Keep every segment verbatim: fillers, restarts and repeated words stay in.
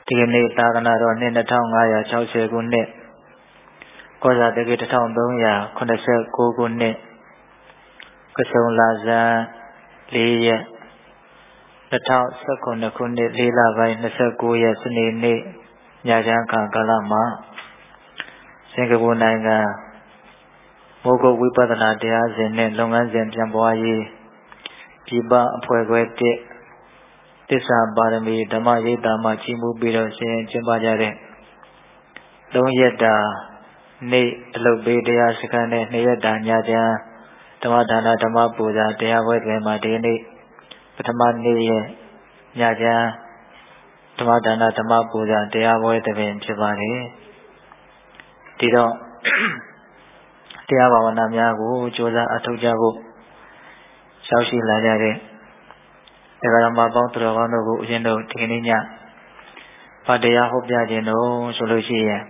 ဒီကနေ့သာသနာတော်နှစ်နှစ်ထောင်ငါးရာခြောက်ဆယ်ခုနှစ်ကောဇာတက္ကတစ်ထောင်သုံးရာခုနှစ်ဆယ်ကိုခုနှစ်ကဆုံလာဇန်လေးရက်နှစ်ထောင်ဆယ်ခုနှစ်ခုနှစ်လေးလပိုင်းနှစ်ဆယ်ကိုရက်စနေနေ့ညချမ်းခါကာလမှာစင်ကာပူနိုင်ငံမိုးကုတ်ဝိပဿနာတရားစဉ်နဲ့လုပ်ငန်းစဉ်ပြန်ပွားရေးပြည်ပအဖွဲ့ခွဲတစ်သစ္စာပါရမီဓမ္မရိပ်သာမှာကြီးမှုပြီးတော့ဆင်ကျင်းပကြတဲ့သုံးရက်တာနေ့အလုပ်ပေးတရားစခန်းနဲ့နှစ်ရက်တာညချမ်းဓမ္မဒါနဓမ္မပူဇာတရားပွဲတွေမှာဒီနေ့ပထမနေ့ရဲ့ညချမ်းဓမ္မဒါနဓမ္မပူဇာတရားပွဲတွေဖြစ်ပါတယ်ဒီတော့တရားဘာဝနာများကိုကြိုးစားအထောက်ကြဖို့ရှောက်ရှိလာကြတဲ့တရားဓမ္မပေါင်းတော်ကောင်းတို့ကိုအရင်တို့ဒီကနေ့ညဘာတရားဟောပြခြင်းတို့ဆိုလို့ရှိရင်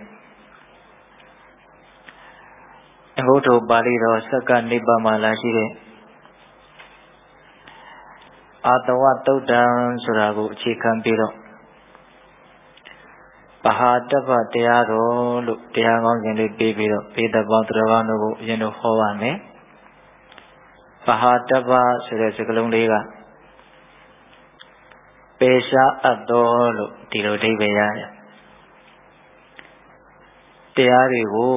အဘုဒ္ဓပါဠိတော်စက္ကနိဗ္ဗာန်မှာလာရှိတဲ့အာတဝတုတ်တံဆိုတာကိုအခြေခံပြီးတော့ပဟာတပ္ပတရားတော်လို့တရားကောင်းစဉ်လေးပေးပြီးတော့ပေတပေါင်းတော်ကောင်းတို့ကိုအရင်တို့ဟောပါမယ်ပဟာတပ္ပဆိုတဲ့စကားလုံးလေးကပေရှားအပ်တော်လို့ဒီလိုအဓိပ္ပာယ်ရတယ်တရားတွေကို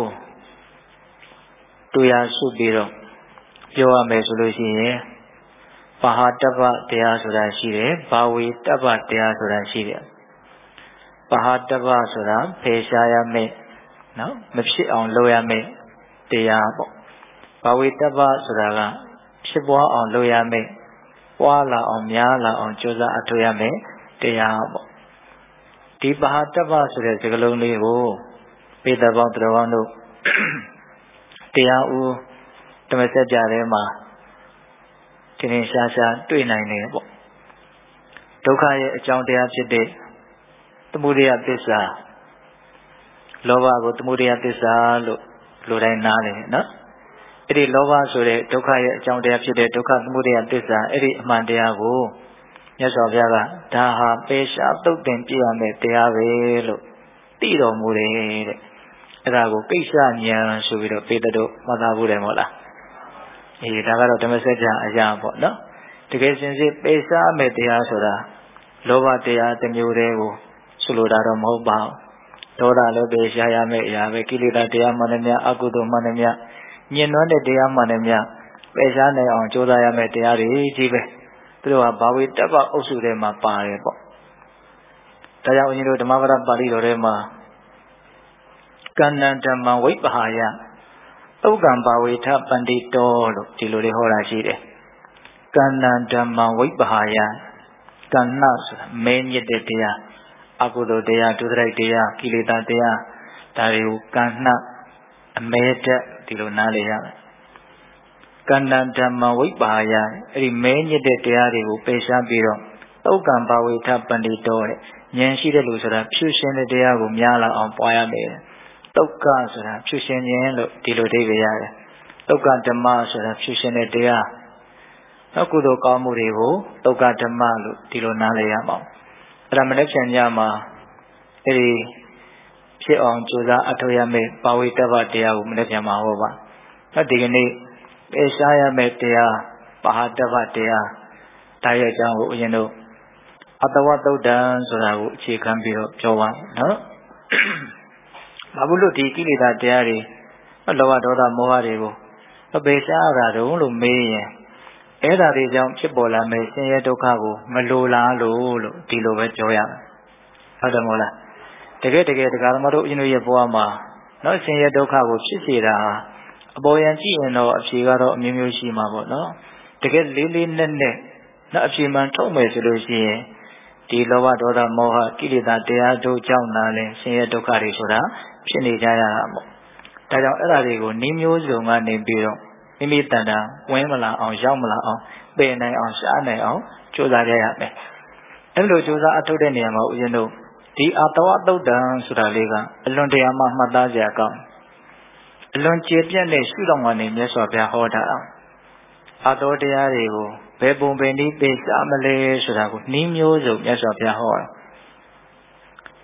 တွေ့ရစုပြီးတော့ပြောရမယ်ဆိုလို့ရှိရင်ပဟာတပ္ပတရားဆိုတာရှိတယ်ဘာဝေတပ္ပတရားဆိုတာရှိတယ်ပဟာတပ္ပဆိုတာဖေရှားရမယ်နော်မဖြစ်အောင်လုပ်ရမယ်တရားပေါ့ဘာဝေတပ္ပဆိုတာကဖြစ်ပွားအောင်လုပ်ရမယ်ပွားလာအောင်များလာအောင်ကြိုးစားအထောက်ရမယ်တရားပေါ့ဒီပဟာတပ္ပဆိုတဲ့စကားလုံးလေးကိုပေတပေါင်းတော်ကောင်းတို့တရားဦးဓမ္မစကြာထဲမှာဒီနေ့ရှားရှားတွေ့နိုင်တယ်ပေါ့ဒုက္ခရဲ့အကြောင်းတရားဖြစ်တဲ့သမုဒယသစ္စာလောဘကိုသမုဒယသစ္စာလို့လူတိုင်းနားလည်နော်အဲ့ဒီလောဘဆိုတဲ့ဒုက္ခရဲ့အကြောင်းတရားဖြစ်တဲ့ဒုက္ခသမုဒယသစ္စာအဲ့ဒီအမှန်တရားကိုမြတ်စွာဘုရားကဒါဟာပေရှားသုတ်သင်ပြရမယ်တရားပဲလို့သိတော်မူတယ်တဲ့အဲ့ဒါကိုကိစ္စဉာဏ်ဆိုပြီးတော့ပေတတို့မှတ်သားဖို့တယ်မဟုတ်လားအေးဒါကတော့ဓမ္မစကြာအရာပေါ့နော်တကယ်စင်စစ်ပေရှားမယ်တရားဆိုတာလောဘတရားတစ်မျိုးတည်းကိုဆိုလိုတာတော့မဟုတ်ပါဘူးဒေါသလည်းပေရှားရမယ်အရာပဲကိလေသာတရားမှန်တယ်များအကုသိုလ်မှန်တယ်များညင်နွမ်းတဲ့တရားမှန်တယ်များပေရှားနိုင်အောင်ကြိုးစားရမယ်တရားတွေကြီးပဲသူတို့ကဘာဝေတ္တပအုပ်စုထဲမှာပါတယ်ပေါ့ဒါကြောင့်ဦးဇင်းတို့ဓမ္မပဒပါဠိတော်ထဲမှာကန္နံဓမ္မဝိပ္ပဟာယသုတ်ကံဘာဝေထပန္တိတောလို့ဒီလိုလေးဟောတာရှိတယ်ကန္နံဓမ္မဝိပ္ပဟာယကန္နဆိုတာမဲညစ်တဲ့တရားအကုသိုလ်တရားဒုစရိုက်တရားကိလေသာတရားဒါတွေကိုကန္နအမဲတက်ဒီလိုနားလည်ရမယ်ကန္နံဓမ္မဝိပ္ပဟာယအဲ့ဒီမဲညစ်တဲ့တရားတွေကိုပယ်ရှားပြီးတော့သုတ်ကံဘာဝေထပန္တိတောတဲ့ဉာဏ်ရှိတဲ့လူဆိုတာဖြူရှင်တဲ့တရားကိုများလာအောင်ပွားရမယ်သုတ်ကဆိုတာဖြူရှင်ခြင်းလို့ဒီလိုအဓိပ္ပာယ်ရတယ်သုတ်ကဓမ္မဆိုတာဖြူရှင်တဲ့တရားနောက်ကုသိုလ်ကောင်းမှုတွေကိုသုတ်ကဓမ္မလို့ဒီလိုနားလည်ရမှာအဲ့ဒါမနေ့ပြန်ညမှာအဲ့ဒီဖြစ်အောင်ကြိုးစားအထောက်ရမယ်ဘာဝေတ္တပတရားကိုမနေ့ပြန်မှာဟောပါနောက်ဒီကနေ့ပေရှားရမယ်တရားပဟာတပတရားဒါရဲ့အကြောင်းကိုအရင်တို့အတဝတုတ်တံဆိုတာကိုအခြေခံပြီးတော့ပြောပါနော်ဘာလို့ဒီကိလေသာတရားတွေလောဘဒေါသမောဟတွေကိုအပေရှားရတာတုံးလို့မေးရင်အဲ့ဒါတွေကြောင့်ဖြစ်ပေါ်လာမယ့်ဆင်းရဲဒုက္ခကိုမလိုလားလို့လို့ဒီလိုပဲပြောရမယ်ဟုတ်တယ်မို့လားတကယ်တကယ်တရားဓမ္မတို့အရင်တို့ရဲ့ဘဝမှာနော်ဆင်းရဲဒုက္ခကိုဖြစ်စေတာအပေါ်ယံကြည့်ရင်တော့အဖြေကတော့အမျိုးမျိုးရှိမှာပေါ့နော်တကယ်လေးလေးနက်နက်နော်အဖြေမှန်ထုတ်မယ်ဆိုလို့ရှိရင်ဒီလောဘဒေါသမောဟကိလေသာတရားတို့ကြောင့်နာလဲဆင်းရဲဒုက္ခတွေဆိုတာဖြစ်နေကြရတာပေါ့ဒါကြောင့်အဲ့ဒါတွေကိုနှီးမျိုးစုံကနေပြီးတော့မိမိတန်တာဝင်မလာအောင်ရောက်မလာအောင်ပယ်နိုင်အောင်ရှားနိုင်အောင်ကြိုးစားကြရမယ်အဲ့လိုကြိုးစားအထုတ်တဲ့နေရာမှာဦးဇင်းတို့ဒီအတဝတုတ်တံဆိုတာလေးကအလွန်တရာမှမှတ်သားစရာကောင်းအလွန်ကျေပြတ်တဲ့ရှုထောင့်ကနေမြတ်စွာဘုရားဟောတာအတောတရားတွေကိုဘယ်ပုံပဲနည်းပေရှားမလဲဆိုတာကိုနှီးမျိုးစုံမြတ်စွာဘုရားဟောတာ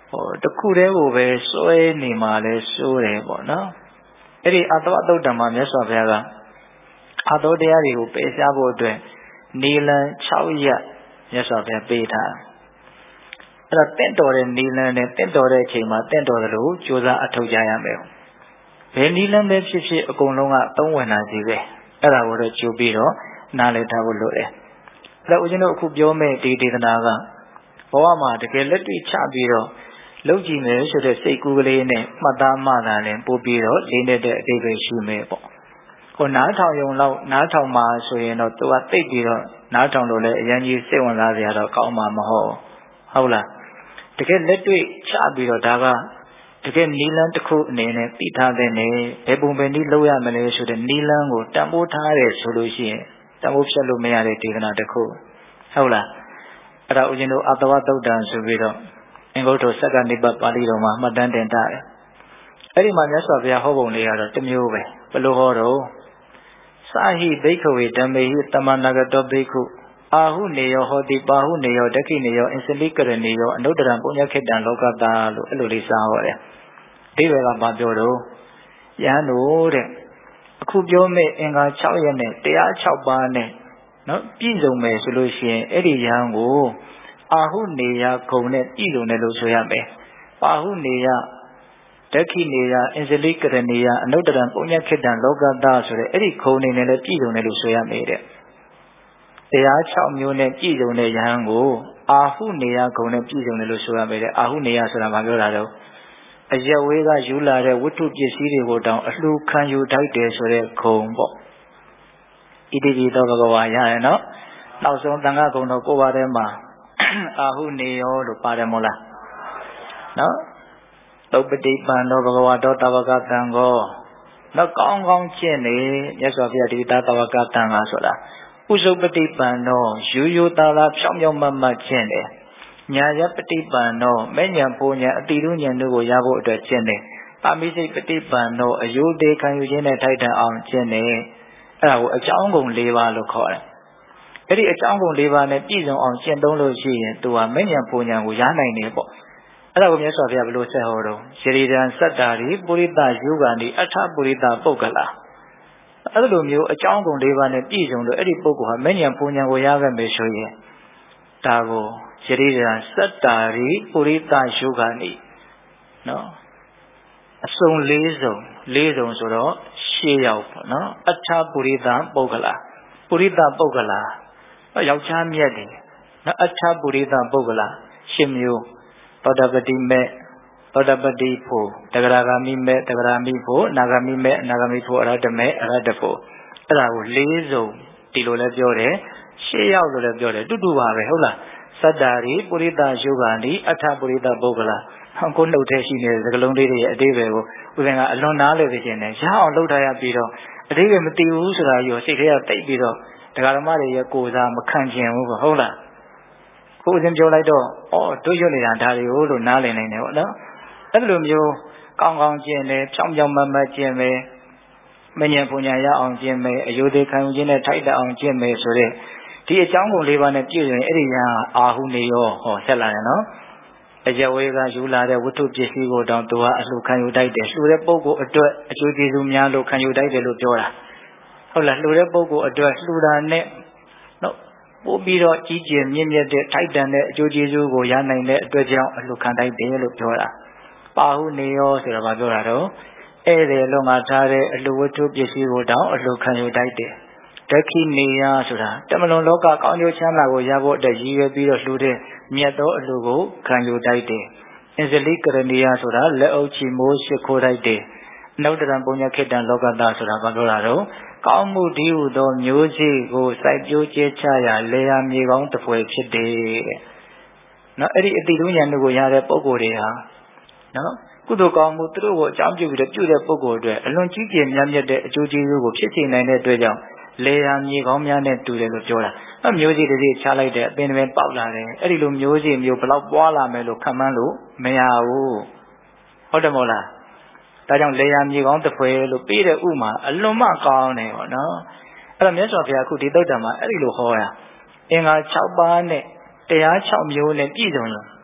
ဟိုတခုတည်းကိုပဲစွဲနေမှလဲစိုးတယ်ပေါ့နော်အဲ့ဒီအတ္တဝတုတ်တံမှာမြတ်စွာဘုရားကအတောတရားတွေကိုပယ်ရှားဖို့အတွက်နီလန်၆ရပ်မြတ်စွာဘုရားပေးထားအဲ့တော့တင့်တော်တဲ့နီလန်နဲ့တင့်တော်တဲ့အချိန်မှာတင့်တော်တယ်လို့ကြိုးစားအထောက်ကြရမယ်ဘယ်နီလန်ပဲဖြစ်ဖြစ်အကုန်လုံးကသုံးဝင်တာစီပဲအဲ့ဒါကိုတော့ကြိုပြီးတော့နားလည်ထားဖို့လိုတယ်အဲ့တော့ဦးဇင်းတို့အခုပြောမယ့်ဒီဒေသနာကဘဝမှာတကယ်လက်တွေ့ချပြီးတော့လုပ်ကြည့်မယ်ဆိုတဲ့စိတ်ကူးကလေးနဲ့မှတ်သားမှသာလည်းပို့ပြီးတော့လေးနေတဲ့အသေးပဲရှိမယ်ပေါ့ဟိုနားထောင်ရုံလောက်နားထောင်မှာဆိုရင်တော့သူကသိပြီးတော့နားထောင်လို့လည်းအရင်ကြီးစိတ်ဝင်စားစရာတော့ကောင်းမှာမဟုတ်ဟုတ်လားတကယ်လက်တွေ့ချပြီးတော့ဒါကတကယ်နီလန်းတစ်ခုအနေနဲ့သိထားတဲ့နေဘယ်ပုံပဲနည်းလုပ်ရမလဲဆိုတဲ့နီလန်းကိုတန်ဖိုးထားတယ်ဆိုလို့ရှိရင်တန်ဖိုးဖြတ်လို့မရတဲ့ဒေသနာတစ်ခုဟုတ်လားအဲ့ဒါဦးဇင်းတို့အတ္တဝတုတ်တံဆိုပြီးတော့အင်္ဂုတ္တစက္ကနိပတ်ပါဠိတော်မှာမှတ်တမ်းတင်ထားတယ်အဲ့ဒီမှာမြတ်စွာဘုရားဟောပုံလေးကတော့တစ်မျိုးပဲဘယ်လိုဟောတော့စာဟိဘိက္ခဝေဓမ္မေဟိတမန္တဂတောဘိက္ခုအာဟုနေယောဟောတိပါဟုနေယောဒက္ခိနေယောအင်္စလိကရဏီယောအနုတ္တရံပုညခေတ္တံလောကတာလို့အဲ့လိုလေးစာဟောတယ်ဒီဘက်ကဘာပြောတော့ယဟန်တို့တဲ့အခုပြောမယ့်အင်္ဂါ၆ရက်နဲ့တရား၆ပါးနဲ့နော်ပြည့်စုံမယ်ဆိုလို့ရှိရင်အဲ့ဒီယဟန်ကိုအာဟုနေယဂုံနဲ့ပြည့်စုံတယ်လို့ဆိုရမယ်ပါဟုနေယဒက္ခိနေယအင်္စလိကရဏီယအနုတ္တရံပုညခေတ္တံလောကတာဆိုတဲ့အဲ့ဒီဂုံနေနဲ့လည်းပြည့်စုံတယ်လို့ဆိုရမယ်တဲ့တရား၆မျိုးနဲ့ပြည့်စုံတဲ့ယဟန်ကိုအာဟုနေယဂုံနဲ့ပြည့်စုံတယ်လို့ဆိုရမယ်တဲ့အာဟုနေယဆိုတာဘာပြောတာတော့အယဝေးကယူလာတဲ့ဝတ္ထုပစ္စည်းတွေကိုတောင်အလှခံယူထိုက်တယ်ဆိုတဲ့ဂုံပေါ့ဣတိပိသောဘဂဝါရရနော်နောက်ဆုံးသံဃာဂုံတော်ကိုပါထဲမှာအာဟုနေယောလို့ပါတယ်မို့လားနော်သုပ္ပတိပံသောဘဂဝါတော်တဝကတံကိုနော်ကောင်းကောင်းကျင့်နေမြတ်စွာဘုရားဒီတာတဝကတံကဆိုတာဥစုပတိပံသောယူယူတာလာဖြောင်းဖြောင်းမတ်မတ်ကျင့်တယ်ညာယပฏิပန်သောမဲ့ညာပုံညာအတိရုညာတို့ကိုရဖို့အတွက်ကျင့်တယ်။ပါမိစိတ်ပฏิပန်သောအယုဒေခံယူခြင်းနဲ့ထိုက်တန်အောင်ကျင့်တယ်။အဲ့ဒါကိုအကြောင်းကုန်၄ပါးလို့ခေါ်တယ်။အဲ့ဒီအကြောင်းကုန်၄ပါးနဲ့ပြည့်စုံအောင်ကျင့်သုံးလို့ရှိရင်သူဟာမဲ့ညာပုံညာကိုရနိုင်တယ်ပေါ့။အဲ့ဒါကိုမြတ်စွာဘုရားဘယ်လိုဆက်ဟောတော့ယရိဒံစတ္တာရိပုရိသယောဂာနိအထပုရိသပုဂ္ဂလာအဲ့လိုမျိုးအကြောင်းကုန်၄ပါးနဲ့ပြည့်စုံလို့အဲ့ဒီပုဂ္ဂိုလ်ဟာမဲ့ညာပုံညာကိုရခဲ့မယ်ဆိုရင်ဒါကိုယရိဒံစတ္တာရိပုရိသယောဂာနိနော်အစုံ၄စုံ၄စုံဆိုတော့ရှေ့ရောက်ပေါ့နော်အထပုရိသပုဂ္ဂလာပုရိသပုဂ္ဂလာယောက်ျားမြတ်တယ်နော်အထပုရိသပုဂ္ဂလာရှင်းမျိုးသောတပတိမေသောတပတိဖို့တဂရဂာမိမေတဂရမိဖို့အနာဂာမိမေအနာဂာမိဖို့အရဟတမေအရဟတဖို့အဲ့ဒါကို၄စုံဒီလိုလဲပြောတယ်ရှေ့ရောက်လို့လည်းပြောတယ်တူတူပါပဲဟုတ်လားစတ္တာရိပုရိသယောဂာနိအထပုရိသပုဂ္ဂလာကိုနှုတ်ထဲရှိနေတဲ့စကလုံးလေးတွေရဲ့အသေးပဲကိုဦးဇင်ကအလွန်နားလေသိခြင်းနဲ့ရအောင်လှုပ်ထားရပြီးတော့အသေးပဲမသိဘူးဆိုတာရောစိတ်ထဲကတိတ်ပြီးတော့ဒကာဓမ္မတွေရဲ့ကိုယ်စားမခံကျင်ဘူးပေါ့ဟုတ်လားကိုဦးဇင်ပြောလိုက်တော့အော်တို့ရွတ်နေတာဒါတွေကိုလို့နားလည်နိုင်တယ်ပေါ့နော်အဲ့လိုမျိုးကောင်းကောင်းကျင့်တယ်ဖြောင်းဖြောင်းမတ်မတ်ကျင့်မယ်မဉ္ဇဉ်ပူညာရအောင်ကျင့်မယ်အယုဒေခံယူခြင်းနဲ့ထိုက်တအောင်ကျင့်မယ်ဆိုတဲ့ဒီအကြောင်းကုန်၄ပါးနဲ့ပြည့်စုံရင်အဲ့ဒီညာအာဟုနေရောဟောဆက်လာတယ်နော်အကျဝေကယူလာတဲ့ဝတ္ထုပစ္စည်းကိုတောင်သူဟာအလှခံယူတတ်တယ်လှူတဲ့ပုဂ္ဂိုလ်အတွက်အကျိုးကျေးဇူးများလို့ခံယူတတ်တယ်လို့ပြောတာဟုတ်လားလှူတဲ့ပုဂ္ဂိုလ်အတွက်လှူတာနဲ့နော်ပို့ပြီးတော့ကြီးကျယ်မြင့်မြတ်တဲ့ထိုက်တန်တဲ့အကျိုးကျေးဇူးကိုရနိုင်တဲ့အတွက်ကြောင့်အလှခံတတ်တယ်လို့ပြောတာပါဟုနေရောဆိုတာဘာပြောတာတော့ဧည့်သည်လုံငါထားတဲ့အလှဝတ္ထုပစ္စည်းကိုတောင်အလှခံယူတတ်တယ်ဒက္ခိနေယဆိုတာတမလွန်လောကကောင်းကျိုးချမ်းသာကိုရဖို့အတွက်ရည်ရွယ်ပြီးတော့လှူတဲ့မြတ်သောအလှကိုခံယူတတ်တယ်။အင်္စလိကရဏီယဆိုတာလက်အုပ်ချီမိုးရှိခိုးတတ်တယ်။နုတ္တရံပုညခေတ္တံလောကတာဆိုတာဘာပြောတာတော့ကောင်းမှုဒီဟုသောမျိုးစေ့ကိုစိုက်ပျိုးကျဲချရာလေယာမြေကောင်းတစ်ပွဲဖြစ်တယ်တဲ့။နော်အဲ့ဒီအတိတုဉာဏ်တို့ကိုရတဲ့ပုဂ္ဂိုလ်တွေဟာနော်ကုသိုလ်ကောင်းမှုသူတို့ကိုအကြောင်းပြုပြီးတော့ပြုတဲ့ပုဂ္ဂိုလ်တွေအလွန်ကြီးကျယ်မြတ်မြတ်တဲ့အကျိုးကျေးဇူးကိုဖြစ်စေနိုင်တဲ့အတွက်ကြောင့်လေယာမြေကောင်းများနဲ့တူတယ်လို့ပြောတာ။အဲမျိုးစေ့တစ်စီးချလိုက်တဲ့အပင်တွေပေါက်လာတယ်။အဲ့ဒီလိုမျိုးစေ့မျိုးဘလောက်ပွားလာမယ်လို့ခံမှန်းလို့မရဘူး။ဟုတ်တယ်မို့လား။ဒါကြောင့်လေယာမြေကောင်းတစ်ဖွဲလို့ပြီးတဲ့ဥမာအလွန်မှကောင်းတယ်ပေါ့နော်။အဲ့တော့မြတ်စွာဘုရားအခုဒီသုတ်တံမှာအဲ့ဒီလိုဟောတာ။အင်္ဂါ၆ပါးနဲ့တရား၆မျိုးနဲ့ပြည့်စုံလို့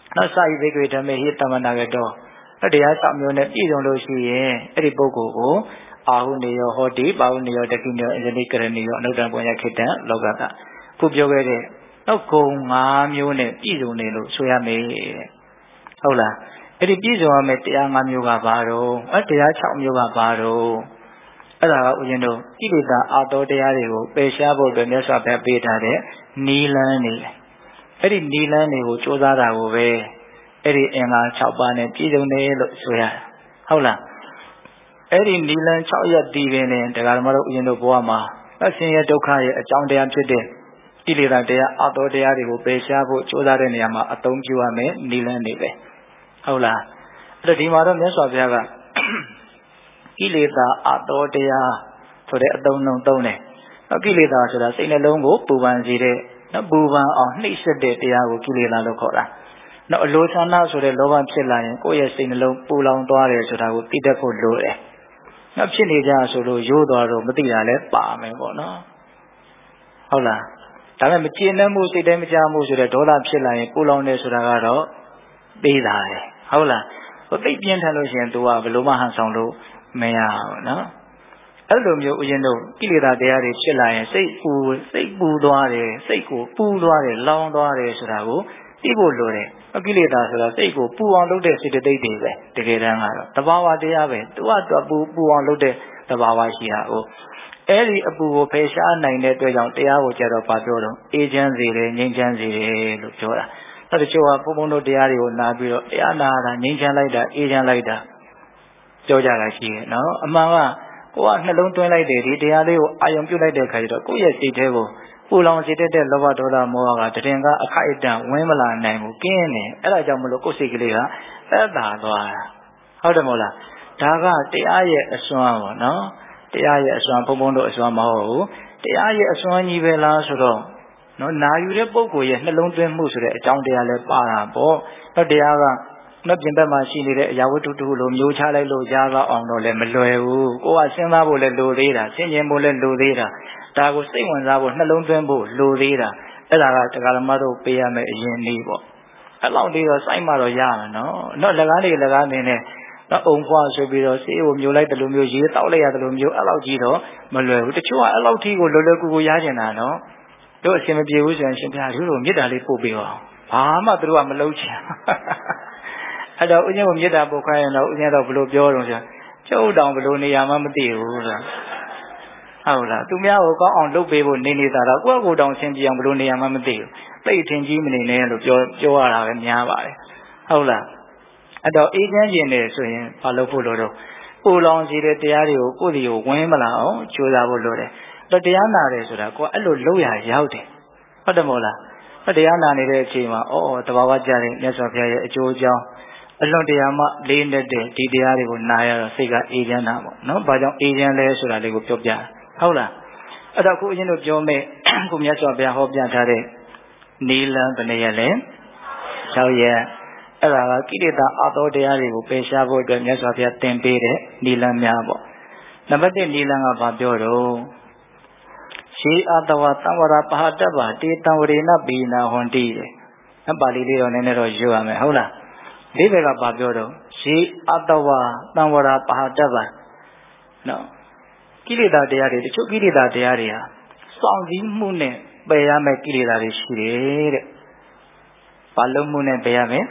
နောက်စာရိသေဓမ္မေဟိတမနာကတော့တရား၆မျိုးနဲ့ပြည့်စုံလို့ရှိရင်အဲ့ဒီပုဂ္ဂိုလ်ကိုအာဟုနေယောဟောတိပါဟုနေယောတခိနေယောအဇနိကရဏီယောအနုတ္တံပုညခေတ္တလောကကခုပြောခဲ့တဲ့နောက်ဂုံ၅မျိုးနဲ့ပြည့်စုံနေလို့ဆိုရမယ်ဟုတ်လားအဲ့ဒီပြည့်စုံရမယ်တရား၅မျိုးကဘာတော့အဲ့တရား၆မျိုးကဘာတော့အဲ့ဒါကဥစဉ်တို့ကိလေသာအာတောတရားတွေကိုပယ်ရှားဖို့အတွက်မြတ်စွာဘုရားပေးထားတဲ့နီလန်းနေအဲ့ဒီနီလန်းတွေကိုစ조사တာကိုပဲအဲ့ဒီအင်္ဂါ၆ပါးနဲ့ပြည့်စုံတယ်လို့ဆိုရဟုတ်လားအဲ့ဒီနီလန်း၆ရက်တည်ပင်နဲ့တရားဓမ္မတို့ဥစဉ်တို့ဘဝမှာအဆင်းရဲဒုက္ခရဲ့အကြောင်းတရားဖြစ်တဲ့ကိလေသာတရားအာတောတရားတွေကိုပယ်ရှားဖို့ကြိုးစားတဲ့နေရာမှာအသုံးပြုရမယ်နီလန်းနေပဲဟုတ်လားအဲ့တော့ဒီမှာတော့မြတ်စွာဘုရားကကိလေသာအာတောတရားဆိုတဲ့အသုံးလုံးသုံးတယ်။ကိလေသာဆိုတာစိတ်နှလုံးကိုပူပန်စေတဲ့နော်ပူပန်အောင်နှိပ်စက်တဲ့တရားကိုကိလေသာလို့ခေါ်တာ။နော်အလိုဆန္ဒဆိုတဲ့လောဘဖြစ်လာရင်ကိုယ့်ရဲ့စိတ်နှလုံးပူလောင်သွားတယ်ဆိုတာကိုသိတတ်ဖို့လိုတယ်။နော်ဖြစ်နေကြဆိုလို့ရိုးသွားတော့မသိတာလည်းပါမယ်ပေါ့နော်။ဟုတ်လား။ဒါပေမဲ့မကျေနပ်မှုစိတ်တိုင်းမကြမှုဆိုတဲ့ဒေါသဖြစ်လာရင်ပူလောင်တယ်ဆိုတာကတော့သိတာလေ။ဟုတ်လား။ဟိုသိပြင်းထန်လို့ရှိရင် तू ကဘယ်လိုမှဟန်ဆောင်လို့မရဘူးနော်အဲ့လိုမျိုးဥယျာဉ်တို့ကိလေသာတရားတွေဖြစ်လာရင်စိတ်ပူစိတ်ပူသွားတယ်စိတ်ကိုပူသွားတယ်လောင်သွားတယ်ဆိုတာကိုသိဖို့လိုတယ်ကိလေသာဆိုတာစိတ်ကိုပူအောင်လုပ်တဲ့စေတသိက်တွေပဲတကယ်တမ်းကတော့တဘာဝတရားပဲသူကတော့ပူပူအောင်လုပ်တဲ့တဘာဝရှိတာကိုအဲ့ဒီအပူကိုဖယ်ရှားနိုင်တဲ့အတွက်ကြောင့်တရားကိုကြတော့ပါပြောတော့အေးချမ်းစေတယ်ငြိမ်းချမ်းစေတယ်လို့ပြောတာအဲ့ဒါချို့ကဘုံဘုံတို့တရားတွေကိုနားပြီးတော့တရားနာတာငြိမ်းချမ်းလိုက်တာအေးချမ်းလိုက်တာပြောကြတာရှိတယ်နော်အမှန်ကကိုကနှလုံးသွင်းလိုက်တယ်ဒီတရားလေးကိုအာယုံပြုတ်လိုက်တဲ့ခါကျတော့ကိုယ့်ရဲ့စိတ်ထဲကိုပူလောင်စေတတ်တဲ့လောဘဒေါသမောဟကတရင်ကအခိုက်အတန့်ဝင်မလာနိုင်ဘူးကင်းနေအဲ့ဒါကြောင့်မလို့ကိုယ်စိတ်ကလေးကသက်သာသွားတာဟုတ်တယ်မဟုတ်လားဒါကတရားရဲ့အစွမ်းပေါ့နော်တရားရဲ့အစွမ်းဘုံဘုံတို့အစွမ်းမဟုတ်ဘူးတရားရဲ့အစွမ်းကြီးပဲလားဆိုတော့နော်နာယူတဲ့ပုဂ္ဂိုလ်ရဲ့နှလုံးသွင်းမှုဆိုတဲ့အကြောင်းတရားလည်းပါတာပေါ့တော့တရားကမပြင်ဘက်မှာရှိနေတဲ့အရာဝတ္ထုတူလိုမျိုးချလိုက်လို့ကြားတော့အောင်တော့လည်းမလွယ်ဘူးကိုကစဉ်းစားဖို့လည်းလိုသေးတာစဉ်းကျင်ဖို့လည်းလိုသေးတာဒါကိုစိတ်ဝင်စားဖို့နှလုံးသွင်းဖို့လိုသေးတာအဲ့ဒါကတရားဓမ္မတို့ပေးရမယ့်အရင်နည်းပေါ့အဲ့လောက်လေးတော့စိုက်မှတော့ရမယ်နော်တော့လကားလေးလကားနေနဲ့တော့အုံဖွားဆိုပြီးတော့စေးကိုမျိုးလိုက်တယ်လို့မျိုးရေးတောက်လိုက်ရတယ်လို့မျိုးအဲ့လောက်ကြီးတော့မလွယ်ဘူးတချို့ကအဲ့လောက်ကြီးကိုလွယ်လွယ်ကူကူရကျင်တာနော်တို့အရှင်မပြေဘူးဆိုရင်ရှင်ပြတို့တို့မေတ္တာလေးပို့ပေးပါဘာမှသူတို့ကမလုပ်ချင်အဲ့တော့ဦးဇင်းကိုမေတ္တာပို့ခိုင်းရင်တော့ဦးဇင်းတော့ဘယ်လိုပြောတော့ဆိုကျုပ်တောင်ဘယ်လိုနေရာမှမသိဘူးဆိုတာဟုတ်လားသူများကိုကောင်းအောင်လုပ်ပေးဖို့နေနေတာတော့ကိုယ့်ကိုယ်တောင်ဆင်ပြေအောင်ဘယ်လိုနေရာမှမသိဘူးသိထင်ကြီးမနေနဲ့လို့ပြောပြောရတာပဲများပါတယ်ဟုတ်လားအဲ့တော့အေးချမ်းခြင်းနဲ့ဆိုရင်ဘာလုပ်ဖို့လိုတော့ပူလောင်စီတဲ့တရားတွေကိုကိုယ့်ဒီကိုဝင်မလာအောင်ကြိုးစားဖို့လိုတယ်တော့တရားနာတယ်ဆိုတာကိုယ်အဲ့လိုလုပ်ရရောက်တယ်ဟုတ်တယ်မဟုတ်လားတရားနာနေတဲ့အချိန်မှာအော်တဘာဝကြတဲ့မြတ်စွာဘုရားရဲ့အကျိုးအကြောင်းအလွန်တရာမှလေးနဲ့တဲ့ဒီတရားတွေကိုနာရတော့စိတ်ကအေးချမ်းတာပေါ့နော်။ဘာကြောင့်အေးချမ်းလဲဆိုတာလေးကိုပြောပြဟုတ်လား။အဲ့တော့ခုအရင်တို့ပြောမယ်ခုမြတ်စွာဘုရားဟောပြထားတဲ့နီလန်းဘယ်နှရက်လဲ၆ရက်အဲ့ဒါကကိလေသာအသောတရားတွေကိုပယ်ရှားဖို့အတွက်မြတ်စွာဘုရားသင်ပေးတဲ့နီလန်းများပေါ့။နံပါတ်၁နီလန်းကဘာပြောတော့ရှိအတဝသံဝရပဟတ္တဗတေတံဝရေနပိနာဟွန်တိတဲ့အပါဠိလေးတော့နည်းနည်းတော့ယူရမယ်ဟုတ်လားဒီဘက်ကဘာပြောတော့ရှိအတဝသံဝရပဟတ္တဗနော်ကိလေသာတရားတွေတချို့ကိလေသာတရားတွေဟာစောင့်စည်းမှုနဲ့ပယ်ရမယ့်ကိလေသာတွေရှိတယ်တဲ့ဘာလို့မှုနဲ့ပယ်ရမယ်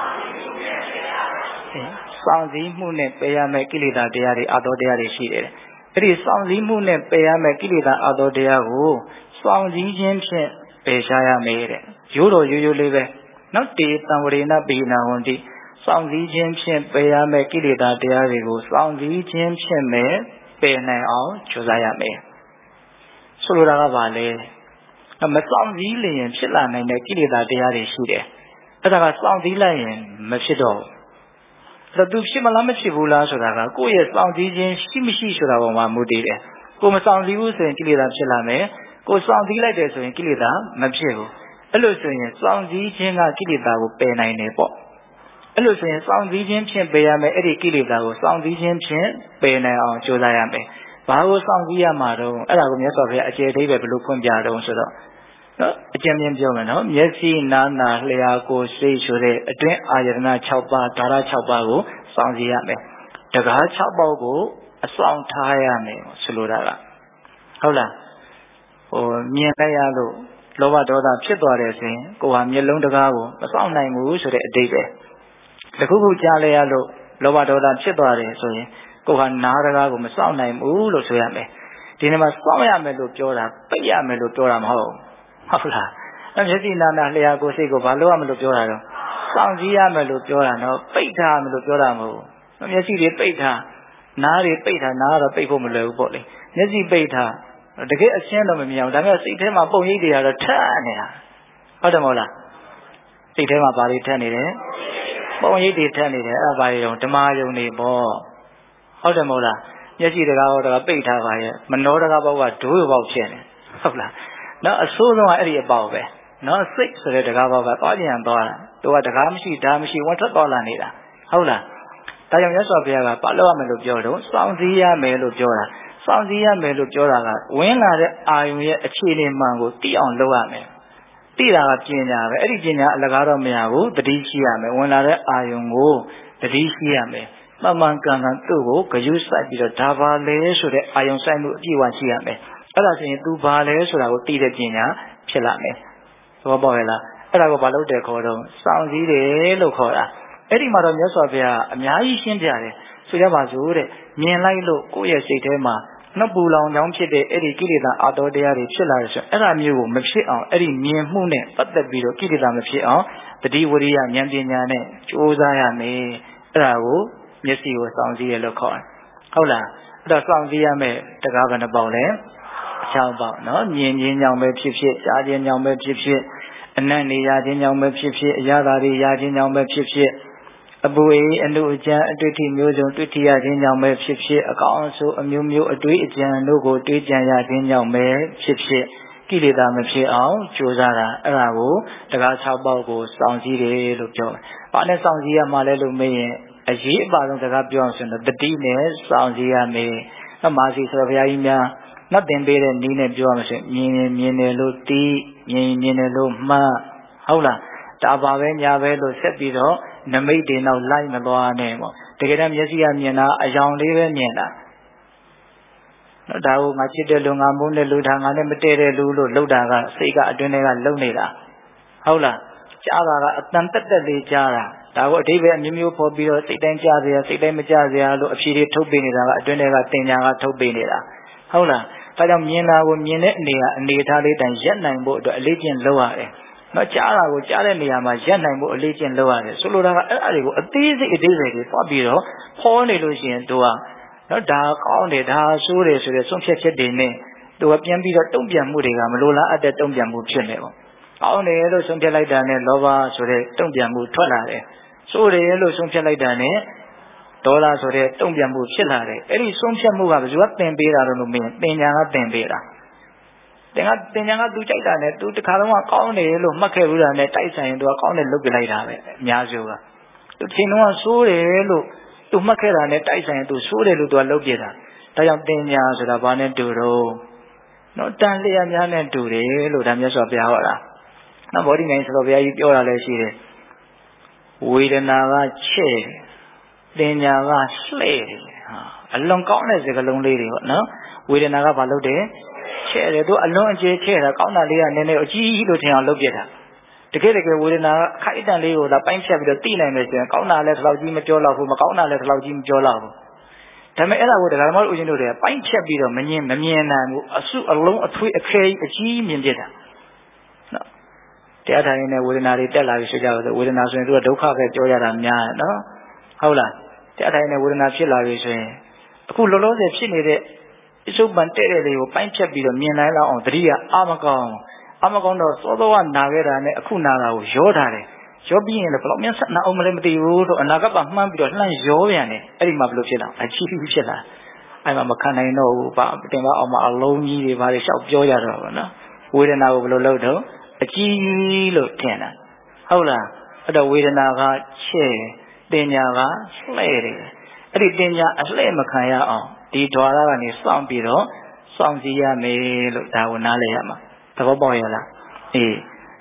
စောင့်စည်းမှုနဲ့ပယ်ရမယ့်ကိလေသာတရားတွေအတောတရားတွေရှိတယ်အဲ့ဒီစောင့်စည်းမှုနဲ့ပယ်ရမယ့်ကိလေသာအတောတရားကိုစောင့်စည်းခြင်းဖြင့်ပယ်ရှားရမယ်တဲ့ရိုးတော်ရိုးရိုးလေးပဲနော်တေတံဝရေနပိနာဝန္တိစောင့်စည်းခြင်းဖြင့်ပယ်ရမယ့်ကိလေသာတရားတွေကိုစောင့်စည်းခြင်းဖြင့်ပဲပယ်နိုင်အောင်ကြိုးစားရမယ်ဆိုလိုတာကဘာလဲမစောင့်စည်းလျင်ဖြစ်လာနိုင်တဲ့ကိလေသာတရားတွေရှိတယ်အဲ့ဒါကစောင့်စည်းလိုက်ရင်မဖြစ်တော့ဘူးအဲ့ဒါသူဖြစ်မလားမဖြစ်ဘူးလားဆိုတာကကိုယ့်ရဲ့စောင့်စည်းခြင်းရှိမရှိဆိုတာပေါ်မှာမူတည်တယ်ကိုမစောင့်စည်းဘူးဆိုရင်ကိလေသာဖြစ်လာမယ်ကိုစောင့်စည်းလိုက်တယ်ဆိုရင်ကိလေသာမဖြစ်ဘူးအဲ့လိုဆိုရင်စောင့်စည်းခြင်းကကိလေသာကိုပယ်နိုင်တယ်ပေါ့အဲ့လိုဆိုရင်စောင့်စည်းခြင်းဖြင့်ပယ်ရမယ်အဲ့ဒီကိလေသာကိုစောင့်စည်းခြင်းဖြင့်ပယ်နိုင်အောင်ကြိုးစားရမယ်ဘာကိုစောင့်စည်းရမှာတော့အဲ့ဒါကိုမြတ်စွာဘုရားအကျေအဓိပ္ပာယ်ဘယ်လိုဖွင့်ပြတော့ဆိုတော့နော်အကျဉ်းပြပြောမယ်နော်မျက်စိနားနာလျှာကိုယ်စိတ်ဆိုတဲ့အတွင်းအာယတနာ၆ပါးဓာရ၆ပါးကိုစောင့်ကြည့်ရမယ်တကား၆ပါးကိုအဆောင်ထားရမယ်ဆိုလိုတာကဟုတ်လားဟိုမြင်လိုက်ရလို့လောဘဒေါသဖြစ်သွားတယ်ဆိုရင်ကိုယ်ဟာမျက်လုံးတကားကိုမစောင့်နိုင်ဘူးဆိုတဲ့အဓိပ္ပာယ်တခုခုကြားလိုက်ရလို့လောဘဒေါသဖြစ်သွားတယ်ဆိုရင်ကိုယ်ဟာနားတကားကိုမစောင့်နိုင်ဘူးလို့ဆိုရမယ်ဒီနေ့မှာစောင့်ရမယ်လို့ပြောတာပိတ်ရမယ်လို့ပြောတာမဟုတ်ဟုတ်လားမျက်စိနာနာလျှာကိုယ်စိတ်ကိုဘာလို့ရမလို့ပြောတာတော့စောင့်ကြည့်ရမယ်လို့ပြောတာနော်ပိတ်ထားမယ်လို့ပြောတာမဟုတ်မျက်စိတွေပိတ်ထားနားတွေပိတ်ထားနားကတော့ပိတ်ဖို့မလွယ်ဘူးပေါ့လေမျက်စိပိတ်ထားတကယ်အရှင်းတော့မမြင်အောင်ဒါပေမဲ့စိတ်ထဲမှာပုံရိပ်တွေကတော့ထက်နေတာဟုတ်တယ်မဟုတ်လားစိတ်ထဲမှာဘာတွေထက်နေတယ်ပုံရိပ်တွေထက်နေတယ်အဲ့ဒါဘာတွေတော့ဓမ္မယုံနေပေါ့ဟုတ်တယ်မဟုတ်လားမျက်စိတကားတော့ပိတ်ထားပါရဲ့မနှောတကားဘောက်ကဒိုးရပေါက်ဖြစ်နေဟုတ်လားနော်အဆိုးဆုံးကအဲ့ဒီအပေါက်ပဲနော်စိတ်ဆိုတဲ့တကားဘောက်ကသွားပြန်သွားတာသူကတကားမရှိဓာမရှိဝင်ထွက်သွားလာနေတာဟုတ်လားဒါကြောင့်မြတ်စွာဘုရားကဘာလို့ရမယ်လို့ပြောတော့စောင့်စည်းရမယ်လို့ပြောတာစောင့်စည်းရမယ်လို့ပြောတာကဝင်လာတဲ့အာယုံရဲ့အခြေအနေမှန်ကိုသိအောင်လုပ်ရမယ်သိတာကပညာပဲအဲ့ဒီပညာအလကားတော့မရဘူးတတိရှိရမယ်ဝင်လာတဲ့အာယုံကိုတတိရှိရမယ်မှန်မှန်ကန်ကန်သူ့ကိုဂရုစိုက်ပြီးတော့ဒါပါလဲဆိုတဲ့အာယုံဆိုင်မှုအပြည့်အဝရှိရမယ်အဲ့ဒါဆိုရင် तू ဘာလဲဆိုတာကိုသိတဲ့ပညာဖြစ်လာမယ်သဘောပေါက်ရဲ့လားအဲ့ဒါကိုဘာလို့တဲ့ခေါ်တော့စောင့်စည်းတယ်လို့ခေါ်တာအဲ့ဒီမှာတော့မြတ်စွာဘုရားအများကြီးရှင်းပြတယ်ဆိုရပါစို့တဲ့မြင်လိုက်လို့ကိုယ့်ရဲ့စိတ်ထဲမှာနှုတ်ပူလောင်ကြောင်းဖြစ်တဲ့အဲ့ဒီကိလေသာအာတောတရားတွေဖြစ်လာတယ်ဆိုအဲ့ဒါမျိုးကိုမဖြစ်အောင်အဲ့ဒီမြင်မှုနဲ့ပတ်သက်ပြီးတော့ကိလေသာမဖြစ်အောင်တတိဝရိယဉာဏ်ပညာနဲ့ကြိုးစားရမယ်အဲ့ဒါကိုမျက်စိကိုစောင့်စည်းရလို့ခေါ်တယ်ဟုတ်လားအဲ့ဒါစောင့်စည်းရမယ်တကားဘယ်နှပေါက်လဲ၆ပေါက်နော်မြင်ခြင်းကြောင့်ပဲဖြစ်ဖြစ်ကြားခြင်းကြောင့်ပဲဖြစ်ဖြစ်အနတ်နေရခြင်းကြောင့်ပဲဖြစ်ဖြစ်အရာသာတွေရခြင်းကြောင့်ပဲဖြစ်ဖြစ်အပူအေးအနုအကျဉ်အတွေ့အထိမျိုးစုံတွေ့ထိရခြင်းကြောင့်ပဲဖြစ်ဖြစ်အကောင်းအဆိုးအမျိုးမျိုးအတွေ့အကြံတို့ကိုတွေ့ကြံရခြင်းကြောင့်ပဲဖြစ်ဖြစ်ကိလေသာမဖြစ်အောင်ကြိုးစားတာအဲ့ဒါကိုတကား၆ပေါက်ကိုစောင့်ကြည့်တယ်လို့ပြောတယ်။ဘာနဲ့စောင့်ကြည့်ရမှာလဲလို့မေးရင်အရေးအပါဆုံးစကားပြောအောင်ဆိုရင်တတိနဲ့စောင့်ကြည့်ရမယ်။အမှားစီဆိုဘုရားကြီးများနှတ်တင်ပေးတဲ့နည်းနဲ့ပြောရမယ်ဆိုရင်မြင်မြင်တယ်လို့တီးမြင်မြင်တယ်လို့မှတ်ဟုတ်လားဒါပါပဲညာပဲလို့ဆက်ပြီးတော့နမိတ်တွေနောက်လိုက်မသွားနဲ့ပေါ့တကယ်တမ်းမျက်စိကမြင်တာအယောင်လေးပဲမြင်တာနော်ဒါကိုငါချစ်တဲ့လူငါမုန်းတဲ့လူဒါငါနဲ့မတည့်တဲ့လူလို့လှုပ်တာကစိတ်ကအတွင်းထဲကလှုပ်နေတာဟုတ်လားကြားတာကအတန်တက်တက်လေးကြားတာဒါကိုအဓိပ္ပာယ်အမျိုးမျိုးဖော်ပြီးတော့စိတ်တိုင်းကြားစရာစိတ်တိုင်းမကြားစရာလို့အဖြေတွေထုတ်ပေးနေတာကအတွင်းထဲကတင်ညာကထုတ်ပေးနေတာဟုတ်လားဒါကြောင့်မြင်တာကိုမြင်တဲ့အနေကအနေထားလေးတိုင်းရက်နိုင်ဖို့အတွက်အလေးကျင့်လုပ်ရတယ်နော်ကြားတာကိုကြားတဲ့နေရာမှာရက်နိုင်ဖို့အလေးကျင့်လုပ်ရတယ်ဆိုလိုတာကအဲ့အရာတွေကိုအသေးစိတ်အသေးစိတ်တွေသွားပြီးတော့ဖောနေလို့ရှိရင်တို့ကနော်ဒါကောင်းတယ်ဒါဆိုးတယ်ဆိုတဲ့ဆုံးဖြတ်ချက်တွေနဲ့တို့ကပြန်ပြီးတော့တုံ့ပြန်မှုတွေကမလိုလားအပ်တဲ့တုံ့ပြန်မှုဖြစ်နေပေါ့ကောင်းတယ်လို့ဆုံးဖြတ်လိုက်တာနဲ့လောဘဆိုတဲ့တုံ့ပြန်မှုထွက်လာတယ်ဆိုးတယ်လို့ဆုံးဖြတ်လိုက်တာနဲ့ဒေါသဆိုတဲ့တုံ့ပြန်မှုဖြစ်လာတယ်အဲ့ဒီဆုံးဖြတ်မှုကဘယ်သူကသင်ပေးတာလို့မင်းသင်ညာကသင်ပေးတာသင်ကသင်ညာကသူကြိုက်တာနဲ့သူတခါတော့ကောင်းတယ်လို့မှတ်ခဲ့ဘူးတာနဲ့တိုက်ဆိုင်ရင်သူကကောင်းတယ်လုပ်ပြလိုက်တာပဲအများစုကသူချိန်တော့ဆိုးတယ်လို့သူမှတ်ခဲ့တာနဲ့တိုက်ဆိုင်ရင်သူဆိုးတယ်လို့သူကလုပ်ပြတာဒါကြောင့်သင်ညာဆိုတာဘာနဲ့တူတော့နော်တန်လျက်များနဲ့တူတယ်လို့ဒါမြတ်စွာဘုရားဟောတာနော်ဗောဓိမြိုင်ဆိုတော့ဘုရားကြီးပြောတာလည်းရှိတယ်ဝေဒနာကချဲ့သင်ညာကလှဲ့တယ်ဟာအလွန်ကောင်းတဲ့စကားလုံးလေးတွေပေါ့နော်ဝေဒနာကဘာလုပ်တယ်ချဲ့တယ်သူအလွန်အကျယ်ချဲ့တာကောင်းတာလေးကနည်းနည်းအကြီးကြီးလို့ထင်အောင်လုပ်ပြတာတကယ်တကယ်ဝေဒနာကခိုက်တန်လေးကိုလာပိုင်းဖြတ်ပြီးတော့သိနိုင်မယ်ဆိုရင်ကောင်းတာလည်းဒီလောက်ကြီးမပြောတော့ဘူးမကောင်းတာလည်းဒီလောက်ကြီးမပြောတော့ဘူးဒါပေမဲ့အဲ့ဒါကိုတရားဓမ္မတို့ဦးဇင်းတို့တွေကပိုင်းဖြတ်ပြီးတော့မမြင်မမြင်နိုင်ဘူးအစုအလုံးအထွေးအခဲအကြီးမြင်ပြတာနော်တရားထိုင်နေတဲ့ဝေဒနာတွေတက်လာပြီးဆိုကြတော့ဝေဒနာဆိုရင်သူကဒုက္ခပဲပြောရတာများတယ်နော်ဟုတ်လားတရားထိုင်နေတဲ့ဝေဒနာဖြစ်လာပြီဆိုရင်အခုလောလောဆယ်ဖြစ်နေတဲ့အစုပ်ပန်တဲ့တဲ့လေးကိုပိုင်းဖြတ်ပြီးတော့မြင်နိုင်လောက်အောင်တတိယအာမကောင်းအာမကောင်းတော့စောစောကနာခဲ့တာနဲ့အခုနာတာကိုရောထားတယ်ရောပြီးရင်လည်းဘယ်လောက်များဆက်နာအောင်မလဲမသိဘူးတော့အနာဂတ်ကမှန်းပြီးတော့လှမ်းရောပြန်တယ်အဲ့ဒီမှာဘယ်လိုဖြစ်လာအချီးဖြစ်လာအဲ့မှာမခံနိုင်တော့ဘူးဗာတင်ပါအောင်မအလုံးကြီးတွေဗာတွေလျှောက်ပြောရတော့ဗောနော်ဝေဒနာကိုဘယ်လိုလုပ်တော့အကြီးလို့ထင်တာဟုတ်လားအဲ့တော့ဝေဒနာကချဲ့တင်ညာကလှဲ့တယ်အဲ့ဒီတင်ညာအလှဲ့မခံရအောင်ဒီဓွာရကနေစောင့်ပြီးတော့စောင့်ကြည့်ရမယ်လို့ဒါကိုနားလည်ရမှာသဘောပေါက်ရလားအေး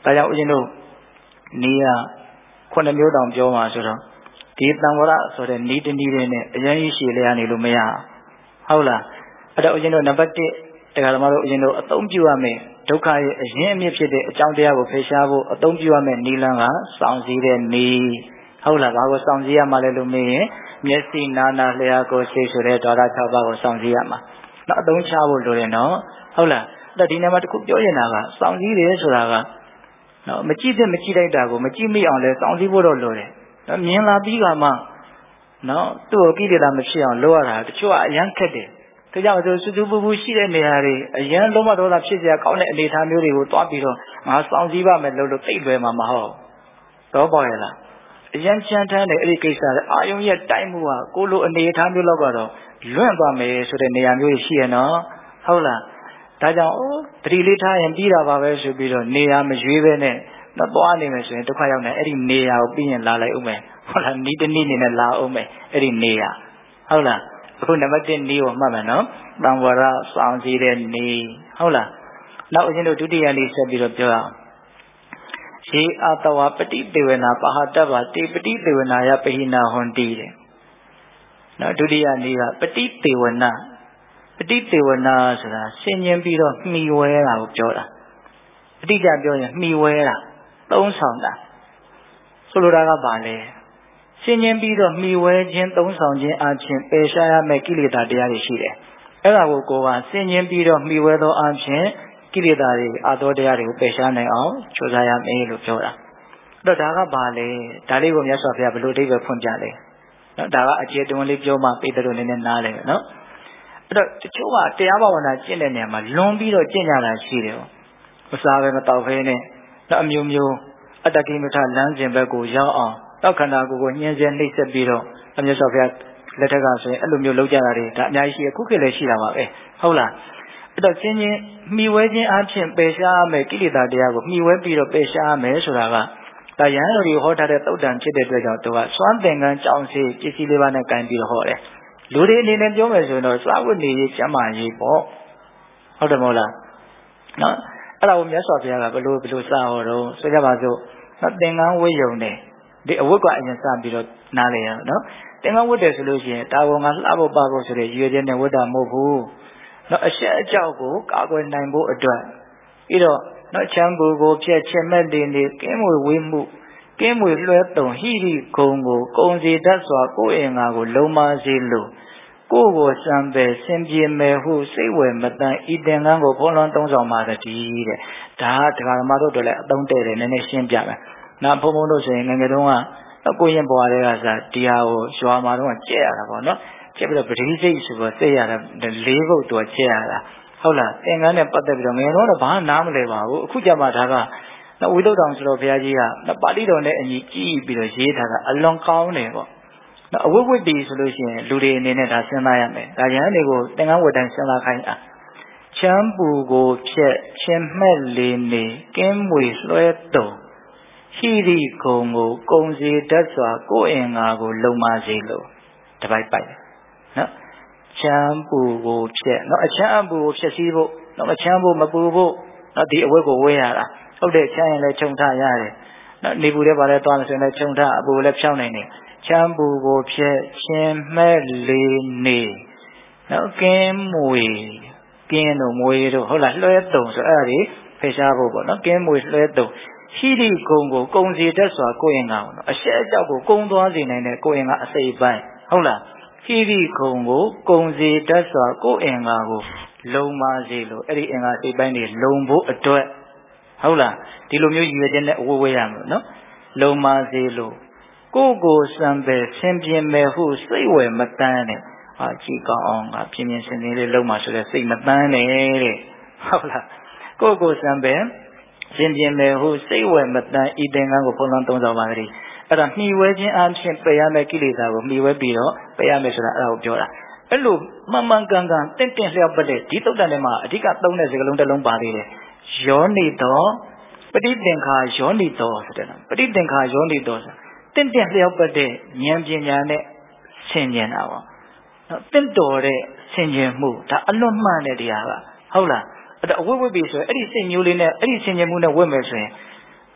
ဒါကြောင့်ဦးဇင်းတို့နီးကခုနှစ်မျိုးတောင်ပြောမှာဆိုတော့ဒီတံဝရဆိုတဲ့နီးတနည်းတွေနဲ့အရင်ရှိလျာနေလို့မရဟုတ်လားအဲ့တော့ဦးဇင်းတို့နံပါတ်တစ်တရားဓမ္မတို့ဦးဇင်းတို့အသုံးပြုရမယ်ဒုက္ခရဲ့အရင်အမြစ်ဖြစ်တဲ့အကြောင်းတရားကိုဖယ်ရှားဖို့အသုံးပြုရမယ်နီးလန်းကစောင့်စည်းတဲ့နီးဟုတ်လားဘာကိုစောင့်စည်းရမှာလဲလို့မေးရင်မျက်စိနာနာလျှာကိုယ်စိတ်ဆိုတဲ့ဓာတ်၆ပါးကိုစောင့်စည်းရမှာနောက်အသုံးချဖို့လိုတယ်နော်ဟုတ်လားအဲ့ဒါဒီနေ့မှာတခုပြောနေတာကစောင့်စည်းတယ်ဆိုတာကနော်မကြည့်တဲ့မကြည့်လိုက်တာကိုမကြည့်မိအောင်လဲစောင့်စည်းဖို့တော့လိုတယ်နော်မြင်လာပြီးကမှနော်သူ့ကိုကိလေသာမဖြစ်အောင်လုပ်ရတာတချို့ကအရန်ခက်တယ်ဒါကြောင့်ဆိုစူးစူးပူပူရှိတဲ့နေရာတွေအရန်လုံးဝဒေါသဖြစ်စရာကောင်းတဲ့အနေအထားမျိုးတွေကိုတွားပြီးတော့ငါစောင့်စည်းပါမယ်လို့လို့သိလွယ်မှာမဟုတ်တော့ပေါ့ရလားအရန်ချမ်းထမ်းတဲ့အဲ့ဒီကိစ္စတွေအာယုံရဲ့တိုက်မှုဟာကိုလိုအနေအထားမျိုးလောက်ကတော့လွန့်သွားမယ်ဆိုတဲ့နေရာမျိုးရှိရနော်ဟုတ်လားဒါကြောင့်တတိလေးထားရင်ပြီးတာပါပဲဆိုပြီးတော့နေရာမရွေးပဲနဲ့တော့သွားနေမယ်ဆိုရင်ဒုက္ခရောက်နေအဲ့ဒီနေရာကိုပြီးရင်လာလိုက်ဦးမယ်ဟုတ်လားနီးတနည်းနေနဲ့လာဦးမယ်အဲ့ဒီနေရာဟုတ်လားအခုနံပါတ်တစ်နီးကိုမှတ်မယ်နော်တံဝရစောင့်စည်းတဲ့နီးဟုတ်လားနောက်အရင်တို့ဒုတိယနီးဆက်ပြီးတော့ပြောရအောင်ရှေအတဝပฏิသေဝနာပဟတဗ္ဗတေပฏิသေဝနာယပဟိနာဟွန်တိတဲ့နော်ဒုတိယနီးကပฏิသေဝနာပฏิသေဝနာဆိုတာဆင်ញင်ပြီးတော့မှီဝဲတာကိုပြောတာအတိအကျပြောရင်မှီဝဲတာသုံးဆောင်တာဆိုလိုတာကဘာလဲဆင်ញင်ပြီးတော့မှီဝဲခြင်းသုံးဆောင်ခြင်းအပြင်ပယ်ရှားရမယ့်ကိလေသာတရားတွေရှိတယ်အဲ့ဒါကိုကိုယ်ကဆင်ញင်ပြီးတော့မှီဝဲသောအပြင်ကိလေသာတွေအာသောတရားတွေကိုပယ်ရှားနိုင်အောင်ကြိုးစားရမယ်လို့ပြောတာအဲ့တော့ဒါကဘာလဲဒါလေးကိုမြတ်စွာဘုရားဘယ်လိုအဓိပ္ပာယ်ဖွင့်ပြလဲနော်ဒါကအကျေတွန်းလေးပြောမှပိတ္တတို့နည်းနည်းနားလဲနော်အဲ့တော့တချို့ကတရားဘာဝနာကျင့်တဲ့နေရာမှာလွန်ပြီးတော့ကျင့်ကြတာရှိတယ်ပေါ့မစားပဲမတောက်ဖဲနဲ့တော့အမျိုးမျိုးအတ္တကိမထလမ်းစဉ်ဘက်ကိုရောက်အောင်တော့ခန္ဓာကိုယ်ကိုညှင်းဆဲနှိပ်စက်ပြီးတော့အမြတ်စွာဘုရားလက်ထက်ကဆိုရင်အဲ့လိုမျိုးလုပ်ကြတာတွေဒါအများကြီးရှိအခုခေတ်လည်းရှိတာပါပဲဟုတ်လားအဲ့တော့ချင်းချင်းမှီဝဲခြင်းအပြင်ပယ်ရှားရမယ်ကိလေသာတရားကိုမှီဝဲပြီးတော့ပယ်ရှားရမယ်ဆိုတာကဒါရဟန်းတော်တွေဟောထားတဲ့သုတ်တန်ဖြစ်တဲ့အတွက်ကြောင့်သူကစွမ်းသင်္ကန်းကြောင့်စီပစ္စည်းလေးပါးနဲ့ကင်ပြီးတော့ဟောတယ်လူတွေအနေနဲ့ပြောမယ်ဆိုရင်တော့စာဝတ်နေရေးကျမ်းမာရေးပေါ့ဟုတ်တယ်မဟုတ်လားနော်အဲ့ဒါကိုမြတ်စွာဘုရားကဘလို့ဘလို့စဟောတော့ဆိုကြပါစို့သင်္ကန်းဝတ်ယုံတယ်ဒီအဝတ်ကအရင်စပြီးတော့နားလေရအောင်နော်သင်္ကန်းဝတ်တယ်ဆိုလို့ရှိရင်ဒါကောင်ကလှဖို့ပါဖို့ဆိုတဲ့ရည်ရွယ်ချက်နဲ့ဝတ်တာမဟုတ်ဘူးနော်အရှက်အကြောက်ကိုကာကွယ်နိုင်ဖို့အတွက်ပြီးတော့နော်ချမ်းပူကိုဖြက်ချက်မဲ့တင်နေကင်းမွေဝေးမှုကင်းမွေလွှဲတုံဟိရိဂုံကိုကုံစီတတ်စွာကိုယ်အင်္ဂါကိုလုံမစေလို့ကိုယ်ကိုစံပယ်စင်ပြေမယ်ဟုစိတ်ဝယ်မတန်ဤသင်္ကန်းကိုဘုံလုံးသုံးဆောင်ပါတည်းတဲ့ဒါကဒကာဓမ္မတို့တို့လည်းအသုံးတဲ့တယ်နည်းနည်းရှင်းပြမယ်နောက်ဘုံဘုံတို့ဆိုရင်ငယ်ငယ်တုန်းကကိုရင်ဘွားတွေကစားဒီဟာကိုရွာမှာတော့ကျက်ရတာပေါ့နော်ကျက်ပြီးတော့ပတိစိတ်ဆိုတော့သိရတာလေးဘုတ်တော့ကျက်ရတာဟုတ်လားသင်္ကန်းနဲ့ပတ်သက်ပြီးတော့ငယ်တော့ဘာနားမလဲပါဘူးအခုကြမှာဒါကနော်ဝိသုဒ္ဓအောင်ဆိုတော့ဘုရားကြီးကပါဠိတော်နဲ့အညီကြည့်ပြီးတော့ရေးထားတာအလွန်ကောင်းတယ်ပေါ့နော်အဝိဝိတ္တိဆိုလို့ရှိရင်လူတွေအနေနဲ့ဒါစဉ်းစားရမယ်ဒါရဟန်းတွေကိုသင်္ကန်းဝတ်တိုင်းစဉ်းစားခိုင်းတာချမ်းပူကိုဖြက်ချင်းမဲ့လေးနေကင်းမွေလွှဲတုံဟိရိဂုံကိုကုံစီတတ်စွာကိုယ်အင်္ဂါကိုလုံမစေလို့တပိုက်ပိုက်နော်ချမ်းပူကိုဖြက်နော်အချမ်းအပူကိုဖြက်စီးဖို့နော်အချမ်းဖို့မပူဖို့နော်ဒီအဝတ်ကိုဝေးရတာဟုတ်တယ်ချမ်းရင်လည်းခြုံထရတယ်နော်နေပူတဲ့ဘာလဲသွားလို့ဆိုရင်လည်းခြုံထအပူလည်းဖြောင်းနိုင်တယ်ချမ်းပူကိုဖြက်ချင်းမဲ့လေးနေနော်ကင်းမွေကင်းတို့မွေတို့ဟုတ်လားလွှဲတုံဆိုအဲ့ဒါတွေဖယ်ရှားဖို့ပေါ့နော်ကင်းမွေလွှဲတုံဟိရိဂုံကိုကုံစီတတ်စွာကိုယ်ရင်ကအောင်နော်အရှက်အကြောက်ကိုကုံသွားစေနိုင်တဲ့ကိုယ်ရင်ကအစိပ်ပိုင်းဟုတ်လားဟိရိဂုံကိုကုံစီတတ်စွာကိုယ်အင်္ဂါကိုလုံပါစေလို့အဲ့ဒီအင်္ဂါစိပ်ပိုင်းတွေလုံဖို့အတွက်ဟုတ်လားဒီလိုမျိုးရည်ရွယ်ချက်နဲ့အဝေးဝေးရမှာနော်လုံပါစေလို့ကိုယ်ကိုစံပယ်ဆင်ပြင်းမယ်ဟုစိတ်ဝယ်မတန်းတဲ့အာကြည့်ကောင်းအောင်ကပြင်းပြင်းစင်စင်လေးလုံပါဆိုတဲ့စိတ်မတန်းနဲ့တဲ့ဟုတ်လားကိုယ်ကိုစံပယ်ဆင်ပြင်းမယ်ဟုစိတ်ဝယ်မတန်းဤသင်္ကန်းကိုဘုံလုံးသုံးဆောင်ပါကြတယ်အဲ့ဒါမှီဝဲခြင်းအဖြစ်ပယ်ရမယ့်ကိလေသာကိုမှီဝဲပြီးတော့ပယ်ရမယ်ဆိုတာအဲ့ဒါကိုပြောတာအဲ့လိုမှန်မှန်ကန်ကန်တင့်တင့်လျောက်ပတ်တဲ့ဒီသုတ်တန်ထဲမှာအဓိကသုံးတဲ့စကားလုံးတစ်လုံးပါသေးတယ်ယောနိတော်ပဋိသင်္ခါယောနိတော်ဆိုတဲ့ပဋိသင်္ခါယောနိတော်ဆိုတင့်တင့်လျောက်ပတ်တဲ့ဉာဏ်ပညာနဲ့ဆင်ခြင်တာပေါ့နော်တင့်တော်တဲ့ဆင်ခြင်မှုဒါအလွတ်မှန်တဲ့တရားကဟုတ်လားအဲ့ဒါအဝိဝိပ္ပိဆိုရင်အဲ့ဒီစိတ်မျိုးလေးနဲ့အဲ့ဒီဆင်ခြင်မှုနဲ့ဝတ်မယ်ဆိုရင်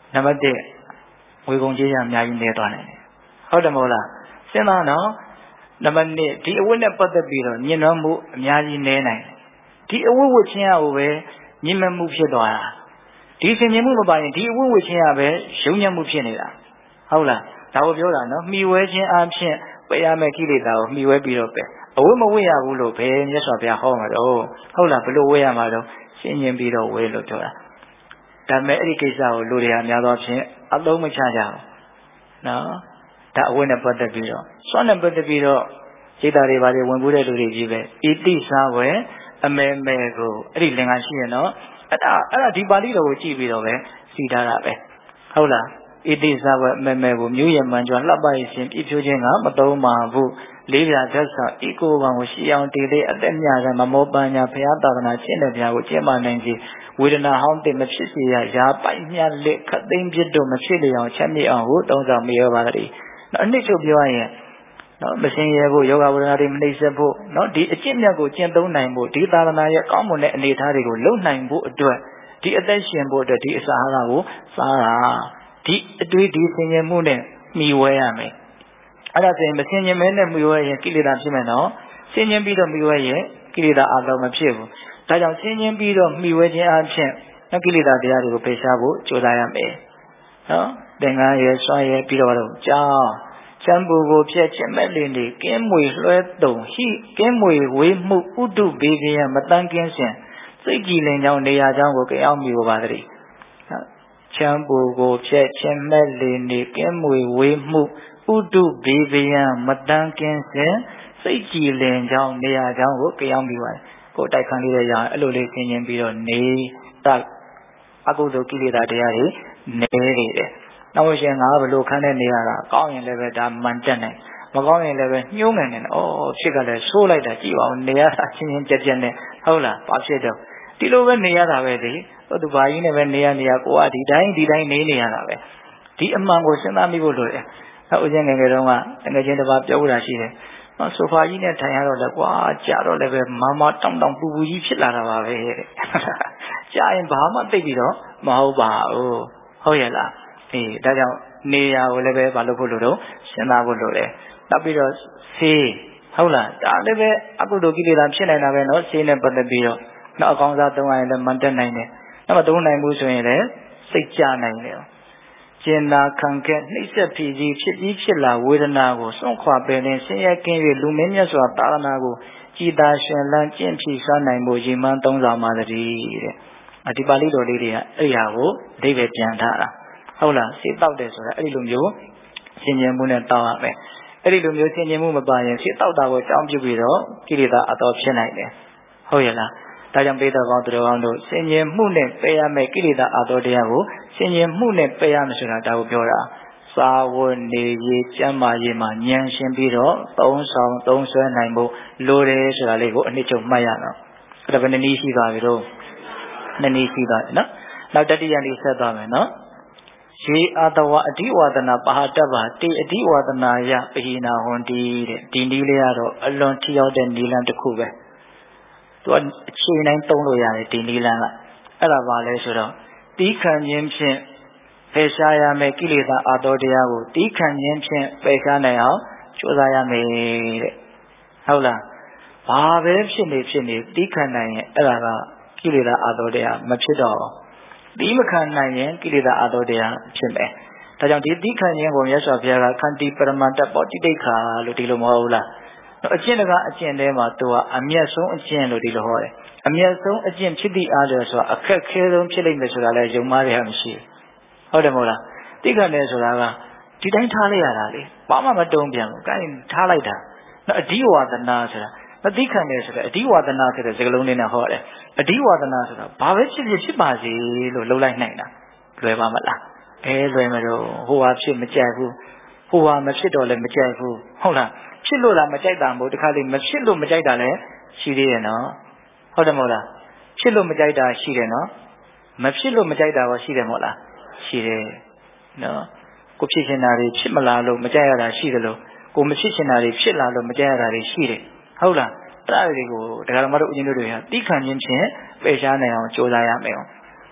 နံပါတ်တစ်ဝေကုံကြီးရအများကြီးနေသွားတယ်ဟုတ်တယ်မဟုတ်လားစဉ်းစားနော်နံပါတ်နှစ်ဒီအဝတ်နဲ့ပတ်သက်ပြီးတော့ညှဉ်းနှွမ်းမှုအများကြီးနေနိုင်ဒီအဝတ်ဝတ်ခြင်းအကိုပဲညှဉ်းမဲ့မှုဖြစ်သွားတာဒီဆင်ញင်မှုမပါရင်ဒီအဝတ်ဝတ်ခြင်းအပဲရုံညံ့မှုဖြစ်နေတာဟုတ်လားဒါကိုပြောတာနော်မှီဝဲခြင်းအဖြစ်ပယ်ရမယ့်ကိလေသာကိုမှီဝဲပြီးတော့ပဲအဝတ်မဝတ်ရဘူးလို့ပဲမြတ်စွာဘုရားဟောမှာတော့ဟုတ်လားဘယ်လိုဝတ်ရမှာတော့ဆင်ញင်ပြီးတော့ဝတ်လို့ပြောတာဒါပေမဲ့အဲ့ဒီကိစ္စကိုလူတွေဟာများသောဖြင့်အသုံးမချကြဘူးနော်ဒါအဝတ်နဲ့ပတ်သက်ပြီးတော့စွန့်နဲ့ပတ်သက်ပြီးတော့စိတ်ဓာတ်တွေပါလေဝင်ကူးတဲ့လူတွေကြီးပဲဣတိစားဝဲအမေမေကိုအဲ့ဒီလင်္ကာရှိရနော်အဲ့ဒါအဲ့ဒါဒီပါဠိတော်ကိုကြည့်ပြီးတော့ပဲစီထားတာပဲဟုတ်လားဣတိစားဝဲအမေမေကိုမြို့ရမှန်ကျွမ်းလှပရရှင်ပြည့်ဖြိုးခြင်းကမသုံးပါဘူးလေးပြဓာတ်စာဤကိုယ်ကောင်ကိုရှီအောင်တည်သေးအသက်မြတ်ကမမောပညာဘုရားသာသနာရှင်းတဲ့ဘုရားကိုကျင့်မှနိုင်စေဝေဒနာဟောင်းတင်မဖြစ်စေရရာပိုက်မြတ်လက်ခတ်သိမ်းပြစ်တို့မဖြစ်လေအောင်ချက်မြအောင်ဟုတောင်းဆောင်မေရပါသည်နော်အနှစ်ချုပ်ပြောရရင်နော်မစင်ရဖို့ယောဂဝေဒနာတွေမနှိမ့်ဆက်ဖို့နော်ဒီအကျင့်မြတ်ကိုကျင့်သုံးနိုင်ဖို့ဒီသာသနာရဲ့ကောင်းမွန်တဲ့အနေအထားတွေကိုလုံနိုင်ဖို့အတွက်ဒီအသက်ရှင်ဖို့အတွက်ဒီအစာအာဟာရကိုစားတာဒီအတွေးဒီဆင်ញင်မှုနဲ့မှီဝဲရမယ်အဲ့ဒါဆိုရင်မဆင်ញင်မဲနဲ့မှီဝဲရင်ကိလေသာဖြစ်မယ်နော်ဆင်ញင်ပြီးတော့မှီဝဲရင်ကိလေသာအလုံးမဖြစ်ဘူးဒါကြောင့်ဆင်ញင်ပြီးတော့မှီဝဲခြင်းအဖြစ်နော်ကိလေသာတရားတွေကိုပယ်ရှားဖို့ကြိုးစားရမယ်နော်သင်္ကန်းရဲ့စွမ်းရဲ့ပြီးတော့တော့ကြောင်းချမ်းပူကိုဖြည့်ခြင်းမဲ့လင်းတွေကင်းမွေလွှဲတုံဟိကင်းမွေဝေးမှုဥဒုဘေကရမတန်းကင်းစဉ်စိတ်ကြည်လင်ကြောင်းနေရာကြောင်းကိုကြောင်းမိပါတည်းချမ်းပူကိုဖြည့်ခြင်းမဲ့လင်းတွေကင်းမွေဝေးမှုဥဒုဘေကရမတန်းကင်းစဉ်စိတ်ကြည်လင်ကြောင်းနေရာကြောင်းကိုကြောင်းမိပါတယ်ကိုယ်တိုက်ခန်းလေးရရအဲ့လိုလေးဆင်ញင်ပြီးတော့နေတအကုသိုလ်ကိလေသာတရားတွေနေနေတယ်နောက်ရှင်ငါဘလို့ခန်းတဲ့နေရတာကောင်းရင်လည်းပဲဒါမှန်တက်နိုင်မကောင်းရင်လည်းပဲညှိုးငန်နေတယ်ဩဖြစ်ကလည်းဆိုးလိုက်တာကြည့်ပါဦးနေရတာချင်းချင်းကြက်ကြက်နဲ့ဟုတ်လားဘာဖြစ်တော့ဒီလိုပဲနေရတာပဲလေဟိုသူဘာကြီးနဲ့ပဲနေရနေရကိုကဒီတိုင်းဒီတိုင်းနေနေရတာပဲဒီအမှန်ကိုစဉ်းစားမိဖို့လိုတယ်နောက်ဦးချင်းငယ်ငယ်တုန်းကငယ်ချင်းတစ်ပါးပြောတာရှိတယ်နော်ဆိုဖာကြီးနဲ့ထိုင်ရတော့လည်းကွာကြာတော့လည်းပဲမမတောင်းတောင်းပူပူကြီးဖြစ်လာတာပါပဲတဲ့ကြာရင်ဘာမှသိပြီးတော့မဟုတ်ပါဘူးဟုတ်ရဲ့လားအေးဒါကြောင့်နေရာကိုလည်းပဲမလုပ်ဖို့လိုတော့စဉ်းစားဖို့လိုတယ်နောက်ပြီးတော့ဆေးဟုတ်လားဒါလည်းပဲအကုသိုလ်ကိလေသာဖြစ်နေတာပဲနော်ဆေးနဲ့ပတ်သက်ပြီးတော့နောက်အကောင်းစားသုံးရရင်လည်းမတက်နိုင်တယ်နောက်မသုံးနိုင်ဘူးဆိုရင်လည်းစိတ်ကြနိုင်တယ်ကျင်နာခံခဲ့နှိမ့်ဆက်ဖြစ်ကြီးဖြစ်ပြီးဖြစ်လာဝေဒနာကိုစွန့်ခွာပယ်လင်းဆင်းရဲကင်း၍လူမင်းမြတ်စွာသာသနာကိုကြည်သာရှင်လန်းကျင့်ဖြီးစားနိုင်ဖို့ရည်မှန်းသုံးဆောင်ပါသတည်းတဲ့ဒီပါဠိတော်လေးတွေကအဲ့ရာကိုအဓိပ္ပာယ်ပြန်ထားတာဟုတ်လားစိတ်တောက်တယ်ဆိုတာအဲ့ဒီလိုမျိုးဆင်ញင်မှုနဲ့တောက်ရမယ်အဲ့ဒီလိုမျိုးဆင်ញင်မှုမပါရင်စိတ်တောက်တာကိုအကြောင်းပြုပြီးတော့ကိလေသာအတော်ဖြစ်နိုင်တယ်ဟုတ်ရဲ့လားဒါကြောင့်ပေတော်ကောင်းသူတော်ကောင်းတို့ဆင်ញင်မှုနဲ့ပယ်ရမယ်ကိလေသာအတော်တရားကိုဆင်ញင်မှုနဲ့ပယ်ရမယ်ဆိုတာဒါကိုပြောတာစာဝတ်နေရေးကျမ်းမာရေးမှာဉာဏ်ရှင်းပြီးတော့သုံးဆောင်သုံးဆွဲနိုင်ဖို့လိုတယ်ဆိုတာလေးကိုအနှစ်ချုပ်မှတ်ရအောင်အဲ့ဒါဘယ်နည်းရှိသွားပြီတော့နည်းနည်းရှိသွားတယ်နော်နောက်တတိယလေးဆက်သွားမယ်နော်ရေအာတဝအဓိဝါဒနာပဟာတ္တဗတေအဓိဝါဒနာယပဟိနာဟွန်တီတဲ့ဒီနည်းလေးကတော့အလွန်ထိရောက်တဲ့နည်းလမ်းတစ်ခုပဲသူကအချိန်တိုင်းသုံးလို့ရတယ်ဒီနည်းလမ်းကအဲ့ဒါပါလဲဆိုတော့တီးခံခြင်းဖြင့်ပယ်ရှားရမယ်ကိလေသာအာတောတရားကိုတီးခံခြင်းဖြင့်ပယ်ရှားနိုင်အောင်ကြိုးစားရမယ်တဲ့ဟုတ်လားဘာပဲဖြစ်နေဖြစ်နေတီးခံနိုင်ရင်အဲ့ဒါကကိလေသာအာတောတရားမဖြစ်တော့ဘူးတီးမခံနိုင်ရင်ကိလေသာအာတောတရားဖြစ်မယ်ဒါကြောင့်ဒီတီးခံခြင်းကိုမြတ်စွာဘုရားကခန္တီပရမတ္တပောတိတိခါလို့ဒီလိုမဟုတ်ဘူးလားအကျင့်တကအကျင့်ထဲမှာသူကအမျက်ဆုံးအကျင့်လို့ဒီလိုဟောတယ်အမျက်ဆုံးအကျင့်ဖြစ်သည့်အားလျော်ဆိုတာအခက်ခဲဆုံးဖြစ်လိမ့်မယ်ဆိုတာလည်းယုံမှားရမရှိဟုတ်တယ်မဟုတ်လားတိခဏနဲ့ဆိုတာကဒီတိုင်းထားလိုက်ရတာလေဘာမှမတုံ့ပြန်ဘူးကိုင်းထားလိုက်တာနော်အဓိဝါဒနာဆိုတာမတိခဏနဲ့ဆိုတာအဓိဝါဒနာဆိုတဲ့စကားလုံးလေးနဲ့ဟောတယ်အဓိဝါဒနာဆိုတာဘာပဲဖြစ်ဖြစ်ဖြစ်ပါစေလို့လှုပ်လိုက်နိုင်တာလွယ်ပါမလားအဲလွယ်မလို့ဟိုဟာဖြစ်မကြိုက်ဘူးဟိုဟာမဖြစ်တော့လည်းမကြိုက်ဘူးဟုတ်လားဖြစ်လို့လားမကြိုက်တာမဟုတ်တခါလေမဖြစ်လို့မကြိုက်တာလည်းရှိသေးတယ်နော်ဟုတ်တယ်မဟုတ်လားဖြစ်လို့မကြိုက်တာရှိတယ်နော်မဖြစ်လို့မကြိုက်တာရောရှိတယ်မဟုတ်လားရှိတယ်နော်ကိုဖြစ်ချင်တာတွေဖြစ်မလာလို့မကြိုက်ရတာရှိတယ်လို့ကိုမဖြစ်ချင်တာတွေဖြစ်လာလို့မကြိုက်ရတာတွေရှိတယ်ဟုတ်လားအဲ့ဒါတွေကိုဒကာတော်မတို့ဦးဇင်းတို့တွေကတိခံခြင်းဖြင့်ပယ်ရှားနိုင်အောင်ကြိုးစားရမယ်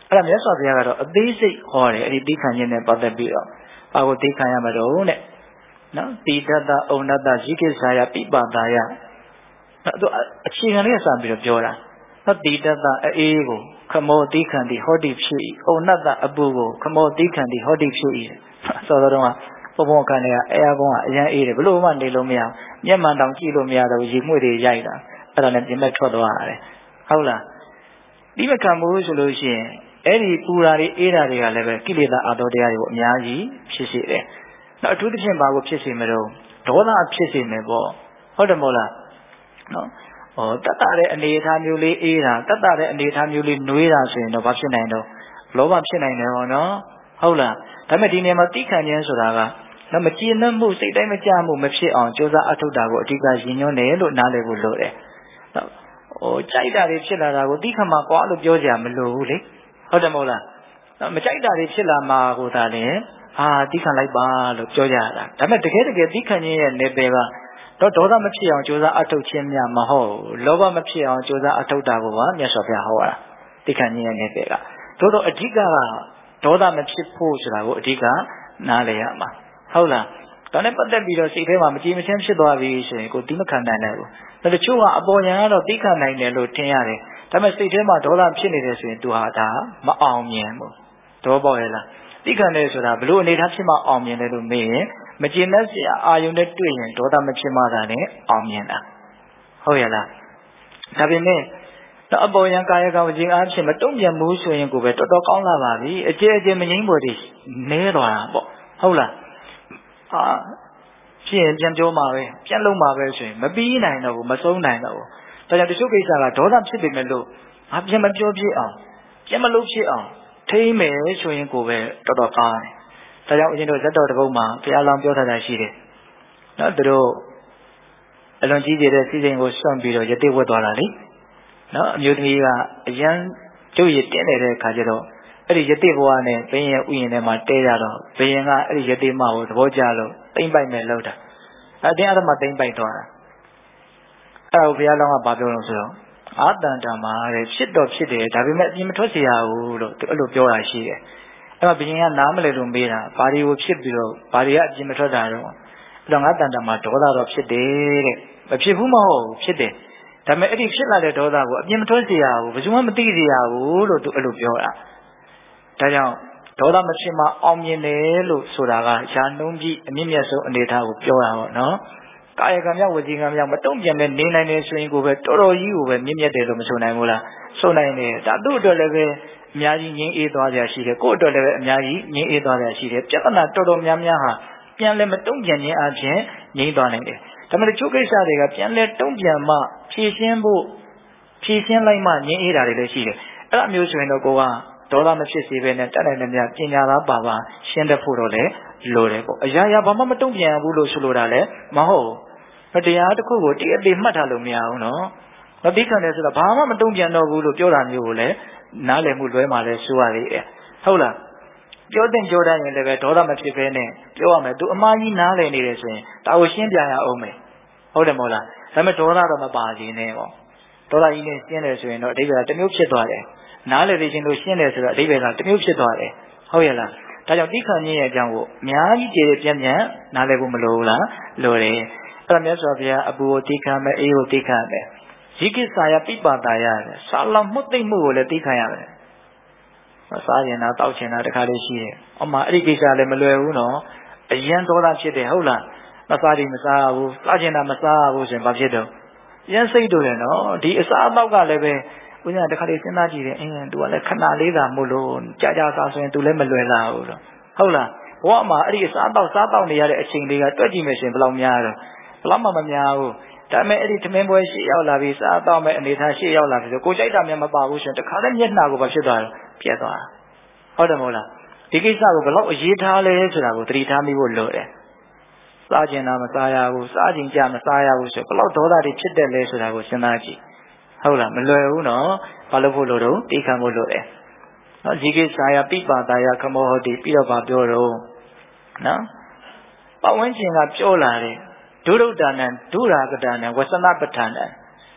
အဲ့ဒါမြတ်စွာဘုရားကတော့အသေးစိတ်ဟောတယ်အဲ့ဒီသိခံခြင်းနဲ့ပတ်သက်ပြီးတော့ဘာကိုသိခံရမှာတော့တဲ့နော်တိတ္တတဩနတ္တဇိကိစ္ဆာယပိပါဒာယနော်သူအခြေခံလေးစပြီးတော့ပြောတာနော်တိတ္တတအေးကိုခမောသိခံသည်ဟောတိဖြစ်၏ဩနတ္တအပူကိုခမောသိခံသည်ဟောတိဖြစ်၏ဆိုတော့တော့ဘုံဘုံခံရအဲအကောင်ကအရန်အေးတယ်ဘလို့မှနေလို့မရမျက်မှန်တောင်ကြည့်လို့မရတော့ရေငွေ့တွေရိုက်တာအဲ့ဒါနဲ့ပြင်မဲ့ထွက်သွားရတယ်ဟုတ်လားဒီမခံဘူးဆိုလို့ရှိရင်အဲ့ဒီပူရာတွေအေးတာတွေကလည်းပဲကိလေသာအတော်တရားတွေကိုအများကြီးဖြစ်စေတယ်နောက်အထူးသဖြင့်ဘာကိုဖြစ်စေမလို့ဒေါသဖြစ်စေမယ်ပေါ့ဟုတ်တယ်မို့လားနော်ဟောတတ်တာတဲ့အနေအထားမျိုးလေးအေးတာတတ်တာတဲ့အနေအထားမျိုးလေးနှွေးတာဆိုရင်တော့ဘာဖြစ်နိုင်တော့လောဘဖြစ်နိုင်တယ်ဟောနော်ဟုတ်လားဒါပေမဲ့ဒီနေရာမှာတိခံခြင်းဆိုတာကနော်မကျေနပ်မှုစိတ်တိုင်းမကြမှုမဖြစ်အောင်ကြိုးစားအထောက်တာကိုအဓိကရည်ညွှန်းတယ်လို့နားလည်ဖို့လိုတယ်နော်ဟိုကြိုက်တာတွေဖြစ်လာတာကိုတိခံမှာကွာလို့ပြောကြမလို့ဘူးလေဟုတ်တယ်မဟုတ်လားနော်မကြိုက်တာတွေဖြစ်လာမှာကိုသာလေဟာတိခံလိုက်ပါလို့ပြောကြတာဒါပေမဲ့တကယ်တကယ်တိခံခြင်းရဲ့နယ်ပယ်ကတော့ဒေါသမဖြစ်အောင်ကြိုးစားအထောက်ခြင်းများမဟုတ်လောဘမဖြစ်အောင်ကြိုးစားအထောက်တာကိုပါမြတ်စွာဘုရားဟောတာတိခံခြင်းရဲ့နယ်ပယ်ကသို့တော့အဓိကကဒေါသမဖြစ်ဖို့ဆိုတာကိုအဓိကနားလည်ရမှာဟုတ်လားဒါနဲ့ပတ်သက်ပြီးတော့စိတ်ထဲမှာမကြည်မချင်းဖြစ်သွားပြီဆိုရင်ကိုတိမခံနိုင်နိုင်ဘူးဒါတချို့ကအပေါ်ညာကတော့တိခံနိုင်တယ်လို့ထင်ရတယ်ဒါပေမဲ့စိတ်ထဲမှာဒေါသဖြစ်နေတယ်ဆိုရင်သူဟာဒါမအောင်မြင်ဘူးတော့ပေါ့ရဲ့လားတိခံတယ်ဆိုတာဘလို့အနေထားဖြစ်မှအောင်မြင်တယ်လို့မေးရင်မကျေနပ်စရာအာယုန်နဲ့တွေ့ရင်ဒေါသမဖြစ်မှသာနဲ့အောင်မြင်တာဟုတ်ရဲ့လားဒါပေမဲ့တော့အပေါ်ညာကာယကံဝခြင်းအားဖြင့်မတုံ့ပြန်ဘူးဆိုရင်ကိုပဲတော်တော်ကောင်းလာပါပြီအကျဲအကျဲမငြိမ်းပေါ်တွေနဲသွားတာပေါ့ဟုတ်လားဟာဖြစ်ရင်ပြန်ပြောမှာပဲပြန်လုံးမှာပဲဆိုရင်မပြီးနိုင်တော့ဘူးမဆုံးနိုင်တော့ဘူးဒါကြောင့်တချို့ကိစ္စကဒေါသဖြစ်ပေမဲ့လို့ငါပြန်မပြောဖြစ်အောင်ပြန်မလုပ်ဖြစ်အောင်ထိမ့်မယ်ဆိုရင်ကိုပဲတော်တော်ကောင်းတယ်ဒါကြောင့်အရင်တို့ဇတ်တော်တစ်ပုဒ်မှာဘုရားလောင်းပြောထားတာရှိတယ်နော်သူတို့အလွန်ကြီးကျယ်တဲ့စီစဉ်ကိုစွန့်ပြီးတော့ယတိဝတ်သွားတာလေနော်အမျိုးသမီးကအရန်ကျုပ်ရတင်းနေတဲ့ခါကျတော့အဲ့ဒီယတိဘဝနဲ့ဘင်းရဲ့ဥယျာဉ်ထဲမှာတဲကြတော့ဘင်းကအဲ့ဒီယတိမကိုသဘောကျလို့တိမ့်ပိုက်မယ်လို့တာအတင်းအဓမ္မတိမ့်ပိုက်သွားတာအဲ့ဒါကိုဘုရားလောင်းကဘာပြောလို့ဆိုတော့အာတန်တမှာတဲ့ဖြစ်တော့ဖြစ်တယ်ဒါပေမဲ့အပြင်မထွက်စေရဘူးလို့သူအဲ့လိုပြောတာရှိတယ်အဲ့မှာဘင်းကနားမလဲလို့မေးတာဘာတွေကိုဖြစ်ပြီးတော့ဘာတွေကအပြင်မထွက်တာတော့အဲ့တော့ငါတန်တမှာဒေါသတော့ဖြစ်တယ်တဲ့မဖြစ်ဘူးမဟုတ်ဘူးဖြစ်တယ်ဒါပေမဲ့အဲ့ဒီဖြစ်လာတဲ့ဒေါသကိုအပြင်မထွက်စေရဘူးဘယ်သူမှမသိစေရဘူးလို့သူအဲ့လိုပြောတာဒါကြောင့်ဒေါသမဖြစ်မှအောင်မြင်တယ်လို့ဆိုတာကယာနှုံးကြီးအမြင့်မြတ်ဆုံးအနေအထားကိုပြောတာပေါ့နော်ကာယကံမြောက်ဝစီကံမြောက်မတုံ့ပြန်ပဲနေနိုင်တယ်ဆိုရင်ကိုပဲတော်တော်ကြီးကိုပဲမြင့်မြတ်တယ်လို့မဆိုနိုင်ဘူးလားဆိုနိုင်တယ်ဒါသူ့အတွက်လည်းပဲအများကြီးငြင်းအေးသွားကြရှိတယ်ကိုယ့်အတွက်လည်းပဲအများကြီးငြင်းအေးသွားကြရှိတယ်ပြဿနာတော်တော်များများဟာပြန်လဲမတုံ့ပြန်ခြင်းအပြင်ငြင်းသွားနိုင်တယ်ဒါမှမဟုတ်ချို့ကိစ္စတွေကပြန်လဲတုံ့ပြန်မှဖြည့်ရှင်းဖို့ဖြည့်ရှင်းလိုက်မှငြင်းအေးတာတွေလည်းရှိတယ်အဲ့လိုမျိုးဆိုရင်တော့ကိုကဒေါသမဖြစ်စေပဲနဲ့တတ်နိုင်တဲ့များပညာသားပါပါရှင်းတတ်ဖို့တော့လေလိုတယ်ပေါ့အရာရာဘာမှမတုံ့ပြန်ဘူးလို့ဆိုလိုတာလေမဟုတ်ဘူးတရားတစ်ခုကိုတည့်အသေးမှတ်ထားလို့မရဘူးနော်မပြီးခံတယ်ဆိုတော့ဘာမှမတုံ့ပြန်တော့ဘူးလို့ပြောတာမျိုးကိုလည်းနားလည်မှုလွဲမှလည်းဆိုရသေးတယ်ဟုတ်လားပြောတဲ့ပြောတတ်ရင်လည်းပဲဒေါသမဖြစ်ပဲနဲ့ပြောရမယ်သူအမှားကြီးနားလည်နေတယ်ဆိုရင်ဒါကိုရှင်းပြရအောင်မယ်ဟုတ်တယ်မဟုတ်လားဒါပေမဲ့ဒေါသတော့မပါသေးနဲ့ပေါ့ဒေါသကြီးနဲ့ရှင်းတယ်ဆိုရင်တော့အဓိပ္ပာယ်တစ်မျိုးဖြစ်သွားတယ်နားလည်သိချင်းလို့ရှင်းတယ်ဆိုတော့အဓိပ္ပာယ်ကတစ်မျိုးဖြစ်သွားတယ်ဟုတ်ရဲ့လားဒါကြောင့်တိခဏ်ကြီးရဲ့အကြောင်းကိုအများကြီးကြည်ပြန့်ပြန့်နားလည်ဖို့မလိုဘူးလားလိုတယ်အဲ့ဒါမြတ်စွာဘုရားအပူကိုတိခဏ်မယ်အေးကိုတိခဏ်မယ်ဇိကိစ္ဆာယပိပါတာရတယ်စာလောမှုသိမ့်မှုကိုလည်းတိခဏ်ရတယ်စားကျင်တာတောက်ကျင်တာတခါလေးရှိတယ်အမှအဲ့ဒီကိစ္စလည်းမလွယ်ဘူးနော်အရန်ဒေါသဖြစ်တယ်ဟုတ်လားမစားတယ်မစားဘူးစားကျင်တာမစားဘူးဆိုရင်ဘာဖြစ်တော့ရန်စိတ်တို့တယ်နော်ဒီအစားအသောက်ကလည်းပဲဦးဇင်းကတခါလေးစဉ်းစားကြည့်တယ်အင်း तू ကလည်းခဏလေးသာမို့လို့ကြာကြာစားဆိုရင် तू လည်းမလွယ်လာဘူးတော့ဟုတ်လားဘဝမှာအဲ့ဒီအစားအသောက်စားတောက်နေရတဲ့အချိန်လေးကတွက်ကြည့်မယ်ရှင်ဘယ်လောက်များတော့ဘယ်လောက်မှမများဘူးဒါပေမဲ့အဲ့ဒီသမင်းပွဲရှေ့ရောက်လာပြီးစားတောက်မဲ့အနေထားရှေ့ရောက်လာပြီဆိုကိုကြိုက်တာများမပါဘူးရှင်တခါလည်းမျက်နှာကိုဘာဖြစ်သွားလဲပြက်သွားဟုတ်တယ်မဟုတ်လားဒီကိစ္စကိုဘယ်လောက်အရေးထားလဲဆိုတာကိုသတိထားမိဖို့လိုတယ်စားကျင်တာမစားရဘူးစားကျင်ကြမစားရဘူးဆိုဘယ်လောက်ဒေါသတွေဖြစ်တယ်လဲဆိုတာကိုစဉ်းစားကြည့်ဟုတ်လားမလွယ်ဘူးနော်ဘာလို့ဖို့လို့တော့တိခံဖို့လိုတယ်နော်ဇိကိစ္ဆာယပိပါတာယခမောဟတိပြီးတော့ဗာပြောတော့နော်ပဝန်းကျင်ကပြောလာတယ်ဒုရုဒ္ဒနံဒုရာကတနံဝဆနပဋ္ဌာနံ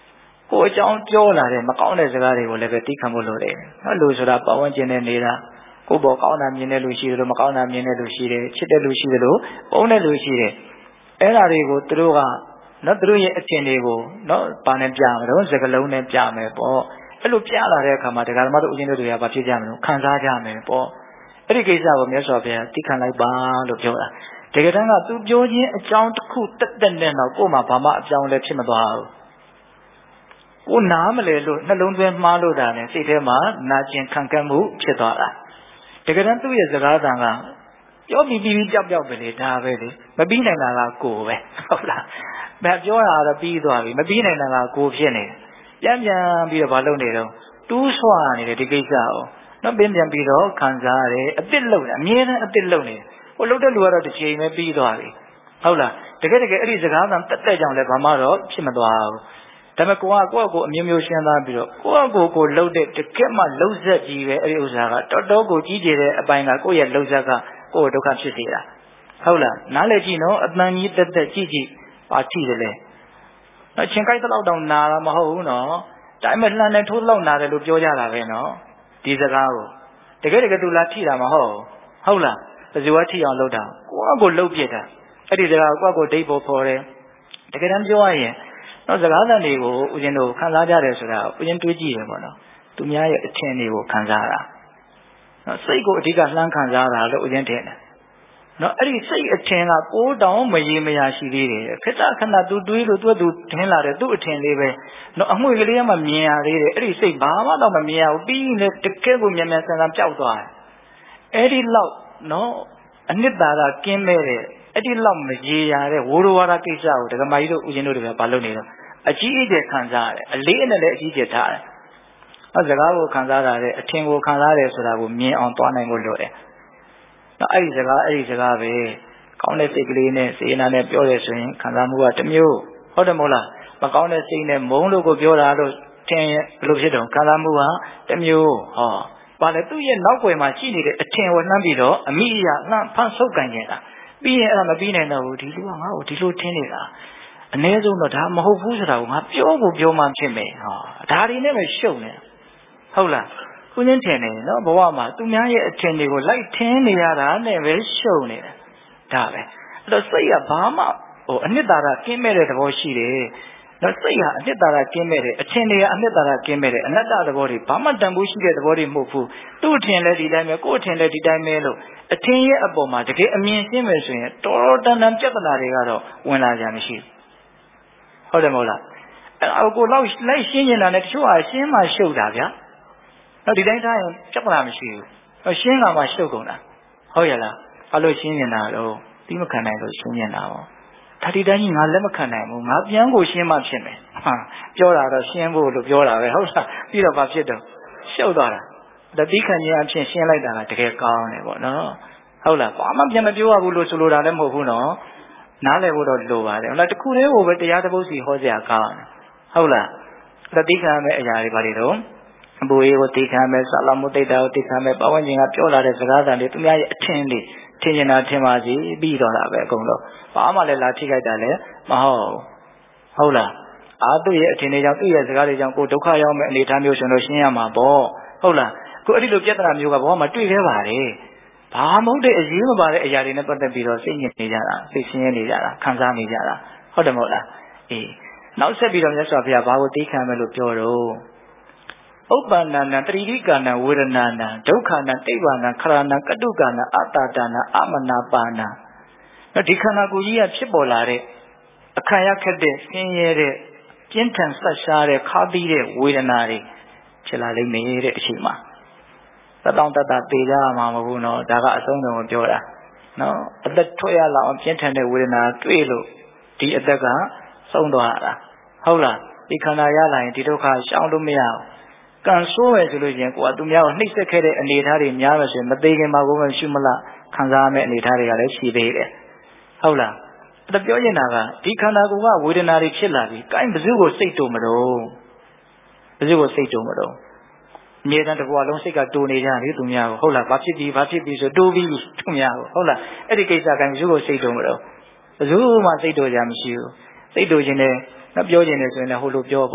ကိုအကြောင်းပြောလာတဲ့မကောင်းတဲ့စကားတွေကိုလည်းပဲသိခံဖို့လိုတယ်နော်လူဆိုတာပတ်ဝန်းကျင်နဲ့နေတာကိုယ်ပေါ်ကောင်းတာမြင်တဲ့လူရှိတယ်လို့မကောင်းတာမြင်တဲ့လူရှိတယ်ချစ်တဲ့လူရှိတယ်လို့ပုံတဲ့လူရှိတယ်အဲ့ဒါတွေကိုသူတို့ကနော်သူတို့ရဲ့အထင်တွေကိုနော်ပါနဲ့ပြမယ်တော့စကလုံးနဲ့ပြမယ်ပေါ့အဲ့လိုပြလာတဲ့အခါမှာတရားဓမ္မတို့ဦးဇင်းတို့တွေကဘာဖြစ်ကြမလို့ခံစားကြမယ်ပေါ့အဲ့ဒီကိစ္စကိုမြတ်စွာဘုရားသိခံလိုက်ပါလို့ပြောတာတကယ်တမ်းကသူပြောခြင်းအကြောင်းတစ်ခုတက်တက်နဲ့တော့ကိုယ်မှာဘာမှအပြောင်းလဲဖြစ်မသွားဘူးကိုနားမလဲလို့နှလုံးသွင်းမှားလို့တာနဲ့စိတ်ထဲမှာနာကျင်ခံကက်မှုဖြစ်သွားတာတကယ်တမ်းသူ့ရဲ့စကားသံကပြောပြီးပြီးကြောက်ကြောက်ပဲလေဒါပဲလေမပြီးနိုင်တာကကိုယ်ပဲဟုတ်လားမပြောတာတော့ပြီးသွားပြီမပြီးနိုင်တာကကိုယ်ဖြစ်နေတယ်ပြန်ပြန်ပြီးတော့မလုပ်နေတော့တူးဆွာနေတယ်ဒီကိစ္စကိုနော်ပြန်ပြန်ပြီးတော့ခံစားရတယ်အစ်စ်လုံတယ်အမြဲတမ်းအစ်စ်လုံနေတယ်ဟိုလှုပ်တဲ့လူကတော့တစ်ချိန်ပဲပြီးသွားပြီဟုတ်လားတကယ်တကယ်အဲ့ဒီစကားသံတက်တက်ကြောင်လည်းဘာမှတော့ဖြစ်မသွားဘူးဒါပေမဲ့ကိုကကိုယ့်အကိုအမျိုးမျိုးရှင်းသားပြီးတော့ကိုယ့်အကိုကိုလှုပ်တဲ့တကယ်မှလှုပ်ဆက်ကြီးပဲအဲ့ဒီဥစ္စာကတော်တော်ကိုကြီးကျယ်တဲ့အပိုင်းကကိုယ့်ရဲ့လှုပ်ဆက်ကကိုယ့်ဒုက္ခဖြစ်စေတာဟုတ်လားနားလည်ကြည့်နော်အတန်ကြီးတက်တက်ကြည့်ကြည့်ပါကြည့်တယ်လေနော်ချင်းကိုက်တော့တောင်နာတာမဟုတ်ဘူးနော်ဒါပေမဲ့လှန်နေထိုးလောက်နာတယ်လို့ပြောကြတာပဲနော်ဒီစကားကိုတကယ်တကယ်သူလာထိတာမဟုတ်ဟုတ်လားဘယ်သူကထိအောင်လုပ်တာကိုယ့်အကိုလှုပ်ပြတာအဲ့ဒီစကားကိုယ့်အကိုဒိတ်ဖို့ခေါ်တယ်တကယ်တမ်းပြောရရင်နော်စကားသံတွေကိုဦးဇင်းတို့ခံစားကြတယ်ဆိုတာဦးဇင်းတွေးကြည့်ရပေါ့နော်သူများရဲ့အထင်တွေကိုခံစားတာနော်စိတ်ကိုအဓိကလှမ်းခံစားတာလို့ဦးဇင်းထင်တယ်နော်အဲ့ဒီစိတ်အထင်ကကိုးတောင်မရေမရာရှိသေးတယ်ခဏခဏသူတွေးလို့သူ့သူထင်လာတယ်သူ့အထင်လေးပဲနော်အငွေကလေးကမှမြင်ရသေးတယ်အဲ့ဒီစိတ်ဘာမှတော့မမြင်ရဘူးပြီးရင်တကယ်ကိုမြန်မြန်ဆန်ဆန်ပျောက်သွားတယ်အဲ့ဒီလောက်နော်အနှစ်သာရကင်းမဲ့တဲ့အဲ့ဒီလောက်မရေရာတဲ့ဝိုးတော်ဝါဒကိစ္စကိုဒကမာကြီးတို့ဦးဇင်းတို့တွေကဘာလုပ်နေတော့အကြီးအကျယ်ခံစားရတယ်အလေးအနက်လည်းအကြီးအကျယ်ထားတယ်အဲစကားကိုခံစားရတဲ့အထင်ကိုခံစားရတယ်ဆိုတာကိုမြင်အောင်သွားနိုင်ဖို့လိုတယ်နော်အဲ့ဒီစကားအဲ့ဒီစကားပဲကောင်းတဲ့စိတ်ကလေးနဲ့စေနာနဲ့ပြောရဆိုရင်ခံစားမှုကတစ်မျိုးဟုတ်တယ်မဟုတ်လားမကောင်းတဲ့စိတ်နဲ့မုန်းလို့ကိုပြောတာလို့ထင်ဘယ်လိုဖြစ်တော့ခံစားမှုကတစ်မျိုးဟောဘာလဲသူ့ရဲ့နောက်ွယ်မှာရှိနေတဲ့အထင်ကိုနှမ်းပြီးတော့အမိအရာလှမ်းဖန်ဆုပ်ကန်နေတာပြီးရင်အဲ့ဒါမပြီးနိုင်တော့ဘူးဒီလူကငါ့ကိုဒီလိုထင်နေတာအ ਨੇ ဆုံးတော့ဒါမဟုတ်ဘူးဆိုတာကိုငါပြောဖို့ပြောမှဖြစ်မယ်ဟာဒါတွေနဲ့ပဲရှုပ်နေဟုတ်လားခုချင်းထင်နေနော်ဘဝမှာသူများရဲ့အထင်တွေကိုလိုက်ထင်းနေရတာနဲ့ပဲရှုပ်နေတယ်ဒါပဲအဲ့တော့စိတ်ကဘာမှဟိုအနှစ်သာရကင်းမဲ့တဲ့သဘောရှိတယ်နော်စိတ်ဟာအနှစ်သာရကင်းမဲ့တယ်အထင်တွေကအနှစ်သာရကင်းမဲ့တယ်အနတ္တသဘောတွေဘာမှတန်ဖိုးရှိတဲ့သဘောတွေမဟုတ်ဘူးသူ့အထင်လည်းဒီတိုင်းပဲကိုယ့်အထင်လည်းဒီတိုင်းပဲလို့အထင်ရဲ့အပေါ်မှာတကယ်အမြင်ရှင်းမယ်ဆိုရင်တော်တော်တန်တန်ပြဿနာတွေကတော့ဝင်လာကြမရှိဘူးဟုတ်တယ်မဟုတ်လားအဲ့ကိုလောက်လိုက်ရှင်းနေတာနဲ့တချို့ဟာရှင်းမှရှုပ်တာဗျာနော်ဒီတိုင်းထားရင်ပြဿနာမရှိဘူးနော်ရှင်းကမှရှုပ်ကုန်တာဟုတ်ရလားအဲ့လိုရှင်းနေတာတော့တိမခံနိုင်လို့ရှင်းနေတာပေါ့ဒါဒီတိုင်းကြီးငါလက်မခံနိုင်ဘူးငါပြန်ကိုရှင်းမှဖြစ်မယ်ဟာပြောတာတော့ရှင်းဖို့လို့ပြောတာပဲဟုတ်လားပြီးတော့ဘာဖြစ်တော့ရှုပ်သွားတာတတိခံခြင်းအဖြစ်ရှင်းလိုက်တာကတကယ်ကောင်းတယ်ပေါ့နော်ဟုတ်လားဘာမှပြန်မပြောရဘူးလို့ဆိုလိုတာလည်းမဟုတ်ဘူးနော်နားလည်ဖို့တော့လိုပါတယ်ဟုတ်လားတခုတည်းကိုပဲတရားတစ်ပုဒ်စီဟောစရာကောင်းတယ်ဟုတ်လားတတိခံမဲ့အရာတွေဘာတွေတော့အဘူအေကိုတိခံမဲ့ဆလာမုတိတ်တာကိုတိခံမဲ့ပဝန်းကျင်ကပြောလာတဲ့စကားသံတွေသူများရဲ့အထင်တွေထင်နေတာထင်ပါစီပြီးတော့တာပဲအကုန်လုံးဘာမှလည်းလာထိခိုက်တာလည်းမဟုတ်ဟုတ်လားအာသူ့ရဲ့အထင်တွေကြောင့်သူ့ရဲ့စကားတွေကြောင့်ကိုဒုက္ခရောက်မဲ့အနေအထားမျိုးဆိုလို့ရှင်းရမှာပေါ့ဟုတ်လားကိုအဲ့ဒီလိုပြဿနာမျိုးကဘောမှာတွေ့ခဲ့ပါတယ်ဘာမဟုတ်တဲ့အရေးမပါတဲ့အရာတွေနဲ့ပတ်သက်ပြီးတော့စိတ်ညစ်နေကြတာစိတ်ဆင်းရဲနေကြတာခံစားနေကြတာဟုတ်တယ်မဟုတ်လားအေးနောက်ဆက်ပြီးတော့မြတ်စွာဘုရားဘာကိုသိခံမယ်လို့ပြောတော့ဥပ္ပန္နနတရိတိကနဝေဒနာနဒုက္ခနတိဗ္ဗာနခရဏကတုကနအတ္တတနာအမနာပါနာဒီခန္ဓာကိုယ်ကြီးကဖြစ်ပေါ်လာတဲ့အခါရခက်တဲ့ဆင်းရဲတဲ့ပြင်းထန်ဆက်ရှားတဲ့ခါးသီးတဲ့ဝေဒနာတွေဖြစ်လာလိမ့်မယ်တဲ့အချိန်မှာသတောင်တတပေကြမှာမဟုတ်ဘူးနော်ဒါကအဆုံးစုံကိုပြောတာနော်အသက်ထွက်ရလောက်ပြင်းထန်တဲ့ဝေဒနာတွေ့လို့ဒီအသက်ကဆုံးသွားတာဟုတ်လားဒီခန္ဓာရလာရင်ဒီဒုက္ခရှောင်လို့မရဘူးကံဆိုးရဆိုလို့ရင်ကိုကသူများကိုနှိပ်စက်ခဲ့တဲ့အနေအထားတွေများလို့ဆိုရင်မသေးခင်မှာကိုယ်မရှိမလားခံစားရမယ့်အနေအထားတွေကလည်းရှိသေးတယ်ဟုတ်လားအဲ့ဒါပြောနေတာကဒီခန္ဓာကိုယ်ကဝေဒနာတွေဖြစ်လာပြီ။ကိုင်းဘယ်သူကိုစိတ်တူမတော့ဘယ်သူကိုစိတ်တူမတော့အမြဲတမ်းတစ်ဘဝလုံးစိတ်ကတူနေကြတယ်သူများကိုဟုတ်လားဘာဖြစ်ပြီးဘာဖြစ်ပြီးဆိုတူပြီးသူများကိုဟုတ်လားအဲ့ဒီကိစ္စကိုင်းဘယ်သူကိုစိတ်တူမတော့ဘယ်သူမှစိတ်တူကြမရှိဘူးစိတ်တူခြင်းနဲ့ပြောခြင်းနဲ့ဆိုရင်လည်းဟိုလိုပြောပေါ့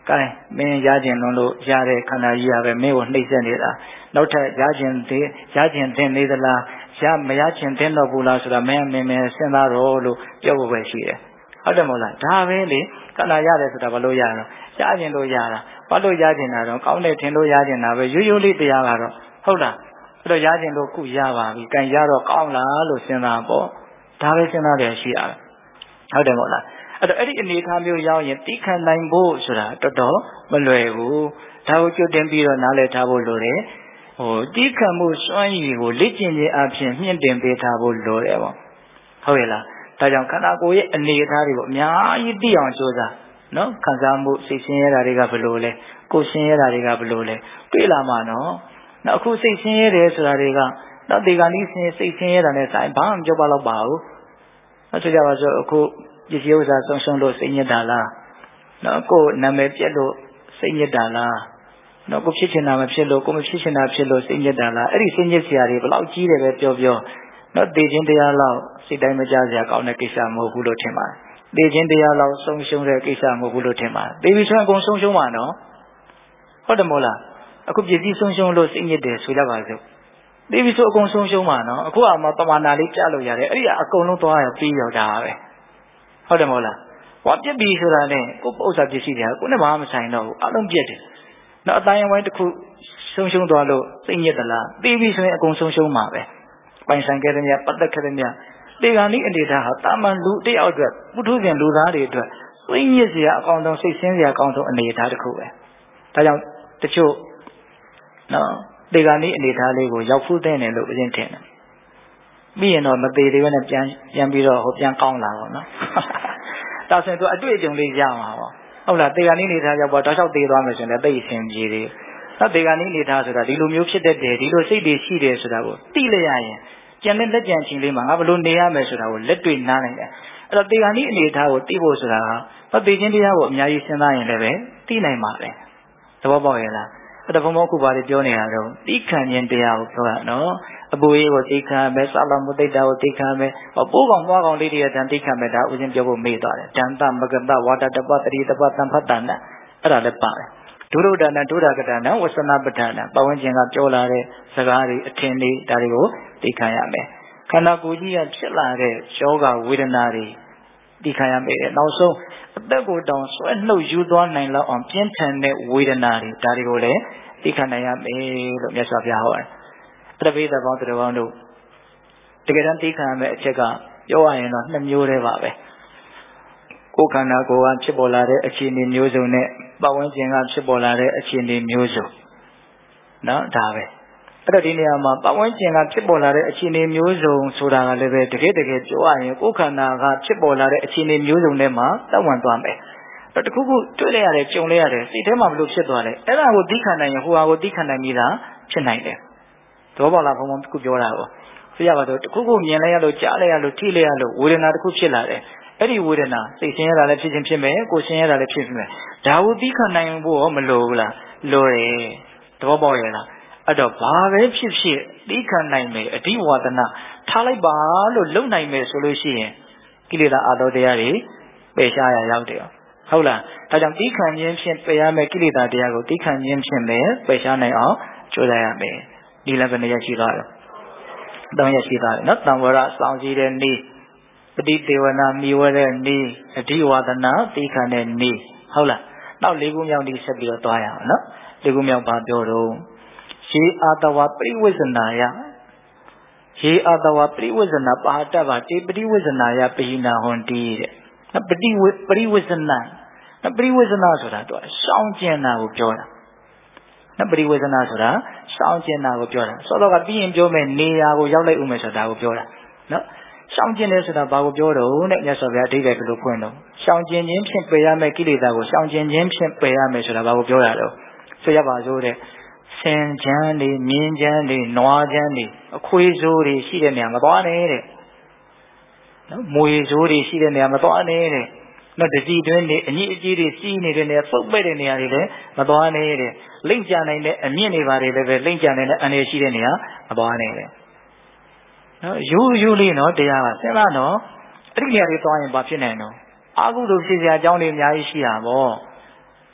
ကဲမင်းရကျင်လုံးလို့ရတဲ့ခန္ဓာကြီးရပဲမင်းကိုနှိမ့်ဆက်နေတာနောက်ထပ်ရကျင်သေးရကျင်သိနေသလားရမရကျင်သိတော့ဘူးလားဆိုတာမင်းမင်းမင်းစဉ်းစားတော့လို့ပြောဖို့ပဲရှိတယ်ဟုတ်တယ်မဟုတ်လားဒါပဲလေခန္ဓာရတယ်ဆိုတာဘာလို့ရတော့ရကျင်လို့ရတာဘာလို့ရကျင်တာတော့ကောင်းတဲ့ထင်လို့ရကျင်တာပဲရိုးရိုးလေးတရားကတော့ဟုတ်လားအဲ့တော့ရကျင်လို့ခုရပါပြီကံရတော့ကောင်းလားလို့စဉ်းစားပေါ့ဒါပဲစဉ်းစားတယ်ရှိရဟုတ်တယ်မဟုတ်လားအဲ့တော့အဲ့ဒီအနေအထားမျိုးရောက်ရင်တိခံနိုင်ဖို့ဆိုတာတော်တော်မလွယ်ဘူးဒါကိုကြိုတင်ပြီးတော့နားလည်ထားဖို့လိုတယ်ဟိုတိခံမှုစွမ်းရည်ကိုလေ့ကျင့်ခြင်းအပြင်မြင့်တင်ပေးထားဖို့လိုတယ်ပေါ့ဟုတ်ရဲ့လားဒါကြောင့်ခန္ဓာကိုယ်ရဲ့အနေအထားတွေကိုအများကြီးသိအောင်ကြိုးစားနော်ခံစားမှုစိတ်ဆင်းရဲတာတွေကဘယ်လိုလဲကိုယ်ဆင်းရဲတာတွေကဘယ်လိုလဲတွေ့လာမှာနော်နောက်အခုစိတ်ဆင်းရဲတယ်ဆိုတာတွေကနောက်ဒီကနေ့စိတ်ဆင်းရဲတာနဲ့ဆိုင်ဘာမှမပြောပါတော့ပါဘူးအဲ့ဆိုကြပါစို့အခုပစ္စည်းဥစ္စာဆုံးရှုံးလို့စိတ်ညစ်တာလားနော်ကိုယ်နာမည်ပြက်လို့စိတ်ညစ်တာလားနော်ကိုဖြစ်ချင်တာမဖြစ်လို့ကိုမဖြစ်ချင်တာဖြစ်လို့စိတ်ညစ်တာလားအဲ့ဒီစိတ်ညစ်စရာတွေဘယ်လောက်ကြီးတယ်ပဲပြောပြောနော်သိခြင်းတရားလောက်စိတ်တိုင်းမကြစရာကောင်းတဲ့ကိစ္စမဟုတ်ဘူးလို့ထင်ပါတယ်သိခြင်းတရားလောက်ဆုံးရှုံးတဲ့ကိစ္စမဟုတ်ဘူးလို့ထင်ပါတယ်သိပြီဆိုရင်အကုန်ဆုံးရှုံးပါနော်ဟုတ်တယ်မို့လားအခုပစ္စည်းဆုံးရှုံးလို့စိတ်ညစ်တယ်ဆိုကြပါစို့သိပြီဆိုအကုန်ဆုံးရှုံးပါနော်အခုအမှပမာဏလေးကြားလို့ရတယ်အဲ့ဒီကအကုန်လုံးသွားရပြီးရောက်တာပဲဟုတ်တယ်မဟုတ်လားဟောပြစ်ပြီဆိုတာနဲ့ကိုယ်ဥစ္စာပစ္စည်းတွေကကိုယ်နဲ့ဘာမှမဆိုင်တော့ဘူးအလုံးပြစ်တယ်နောက်အတိုင်းအဝိုင်းတစ်ခုဆုံးရှုံးသွားလို့စိတ်ညစ်သလားသိပြီဆိုရင်အကုန်ဆုံးရှုံးမှာပဲပိုင်ဆိုင်ခဲ့တဲ့မြတ်ပတ်သက်ခဲ့တဲ့မြတ်ဒီကနေ့အနေထားဟာတာမန်လူတယောက်အတွက်ပုထုဇဉ်လူသားတွေအတွက်စိတ်ညစ်စရာအကောင်းဆုံးစိတ်ဆင်းစရာအကောင်းဆုံးအနေအထားတစ်ခုပဲဒါကြောင့်တချို့နော်ဒီကနေ့အနေထားလေးကိုရောက်ဖူးတဲ့တယ်လို့အရင်ထင်တယ်ပြီးရင်တော့မသေးသေးပဲနဲ့ပြန်ပြန်ပြီးတော့ဟိုပြန်ကောင်းလာတော့နော်ဒါဆိုရင်သူအတွေ့အကြုံလေးရမှာပေါ့ဟုတ်လားဒီကနေ့အနေထားရောက်တော့တောက်လျှောက်သေးသွားမယ်ဆိုရင်လည်းသိအဆင်ပြေတယ်နော်ဒီကနေ့အနေထားဆိုတာဒီလိုမျိုးဖြစ်တတ်တယ်ဒီလိုစိတ်တွေရှိတယ်ဆိုတာကိုသိလိုက်ရရင်ကျန်တဲ့လက်ကြံချင်းလေးမှာငါဘယ်လိုနေရမယ်ဆိုတာကိုလက်တွေ့နားနိုင်တယ်အဲ့တော့ဒီကနေ့အနေထားကိုသိဖို့ဆိုတာကသိချင်းတရားကိုအများကြီးစဉ်းစားရင်လည်းပဲသိနိုင်ပါပဲသဘောပေါက်ရဲ့လားအဲ့တော့ဘုံဘုံခုပါလေးပြောနေတာတော့သိခံခြင်းတရားကိုပြောတာနော်အပူရေးကိုသိခံမယ်စလမုသိတာကိုသိခံမယ်ပိုးကောင်ပွားကောင်လေးတွေတန်သိခံမယ်ဒါဥစဉ်ပြောဖို့မေ့သွားတယ်တန်တမကတဝါဒတပတတိတပတံဖတ်တနာအဲ့ဒါလည်းပါတယ်ဒုရဒနာဒုရကတနာဝဆနာပဋ္ဌာနာပတ်ဝန်းကျင်ကပြောလာတဲ့စကားတွေအထင်တွေဒါတွေကိုသိခံရမယ်ခန္ဓာကိုယ်ကြီးကဖြစ်လာတဲ့ယောဂဝေဒနာတွေသိခံရမယ်နောက်ဆုံးအသက်ကိုတောင်ဆွဲနှုတ်ယူသွားနိုင်လောက်အောင်ပြင်းထန်တဲ့ဝေဒနာတွေဒါတွေကိုလည်းသိခံနိုင်ရမယ်လို့မြတ်စွာဘုရားဟောတယ်တပိသဘောတော်ဘောင်းတို့တကယ်တမ်းသိခံရမယ့်အချက်ကပြောရရင်တော့နှစ်မျိုးတည်းပါပဲကိုယ်ခန္ဓာကိုယ်ကဖြစ်ပေါ်လာတဲ့အခြေအနေမျိုးစုံနဲ့ပတ်ဝန်းကျင်ကဖြစ်ပေါ်လာတဲ့အခြေအနေမျိုးစုံနော်ဒါပဲအဲ့တော့ဒီနေရာမှာပတ်ဝန်းကျင်ကဖြစ်ပေါ်လာတဲ့အခြေအနေမျိုးစုံဆိုတာကလည်းပဲတကယ်တကယ်ပြောရရင်ကိုယ်ခန္ဓာကဖြစ်ပေါ်လာတဲ့အခြေအနေမျိုးစုံထဲမှာတောက်ဝင်သွားမယ်တခုခုတွေ့လိုက်ရတယ်ကြုံလိုက်ရတယ်စိတ်ထဲမှာဘလို့ဖြစ်သွားလဲအဲ့ဒါကိုသိခံနိုင်ရင်ဟိုဟာကိုသိခံနိုင်ပြီးသားဖြစ်နိုင်တယ်သဘောပေါက်လားဘုံဘုံတစ်ခုပြောတာပေါ့ဆိုရပါတော့တခုခုမြင်လိုက်ရလို့ကြားလိုက်ရလို့ထိလိုက်ရလို့ဝေဒနာတစ်ခုဖြစ်လာတယ်အဲ့ဒီဝေဒနာစိတ်ဆင်းရဲတာလည်းဖြစ်ခြင်းဖြစ်မယ်ကိုယ်ဆင်းရဲတာလည်းဖြစ်ဖြစ်မယ်ဒါကိုသိခံနိုင်ဖို့ရောမလိုဘူးလားလိုတယ်သဘောပေါက်ရဲ့လားအဲ့တော့ဘာပဲဖြစ်ဖြစ်သိခံနိုင်မယ်အဓိဝါဒနာထားလိုက်ပါလို့လုံနိုင်မယ်ဆိုလို့ရှိရင်ကိလေသာအတောတရားတွေပယ်ရှားရရောက်တယ်ဟုတ်လားဒါကြောင့်သိခံခြင်းဖြင့်ပယ်ရမယ်ကိလေသာတရားကိုသိခံခြင်းဖြင့်ပဲပယ်ရှားနိုင်အောင်ကြိုးစားရမယ်ဒီလည်းဘယ်နှရက်ရှိသွားလဲသုံးရက်ရှိသွားတယ်နော်တံဝရစောင့်ကြည့်တဲ့နေ့ပฏิဒေဝနာမိဝတဲ့နေ့အဓိဝါဒနာသိခံတဲ့နေ့ဟုတ်လားနောက်လေးခုမြောက်နေ့ဆက်ပြီးတော့သွားရအောင်နော်လေးခုမြောက်ပါပြောတော့ရေအာတဝပရိဝိဇ္ဇနာယရေအာတဝပရိဝိဇ္ဇနာပါဟတဗတေပရိဝိဇ္ဇနာယပိဏဟွန်တိတဲ့နော်ပฏิဝပရိဝိဇ္ဇနာနော်ပရိဝိဇ္ဇနာဆိုတာတော့ရှောင်းကျင်တာကိုပြောတာနော်ပရိဝိဇ္ဇနာဆိုတာရှောင်းကျင်တာကိုပြောတာစောတော့ကပြီးရင်ပြောမယ်နေရာကိုရောက်လိုက်ဦးမယ်ဆိုတာကိုပြောတာနော်ရှောင်ကျင်တယ်ဆိုတာဘာကိုပြောတော့တဲ့မြတ်စွာဘုရားအဓိပ္ပာယ်ဘယ်လိုဖွင့်တော့ရှောင်ကျင်ခြင်းဖြင့်ပယ်ရမယ့်ကိလေသာကိုရှောင်ကျင်ခြင်းဖြင့်ပယ်ရမယ်ဆိုတာဘာကိုပြောတာတော့ဆိုရပါစို့တဲ့ဆင်ချမ်းတွေမြင်းချမ်းတွေနွားချမ်းတွေအခွေးစိုးတွေရှိတဲ့နေရာမသွားနဲ့တဲ့နော်မွေစိုးတွေရှိတဲ့နေရာမသွားနဲ့တဲ့နော်တတိတွင်းတွေအညစ်အကြေးတွေစီးနေတဲ့နေရာပုတ်ပဲ့တဲ့နေရာတွေလည်းမသွားနဲ့တဲ့လိမ့်ကြနိုင်တဲ့အမြင့်တွေပါတွေလည်းပဲလိမ့်ကြနိုင်တဲ့အန္တရာယ်ရှိတဲ့နေရာမသွားနဲ့တဲ့နော်ယူယူလေးနော်တရားကစဉ်းစားနော်အဲ့ဒီနေရာတွေသွားရင်ဘာဖြစ်နိုင်တော့အာဟုတို့ဖြစ်စရာအကြောင်းတွေအများကြီးရှိတာပေါ့ဟ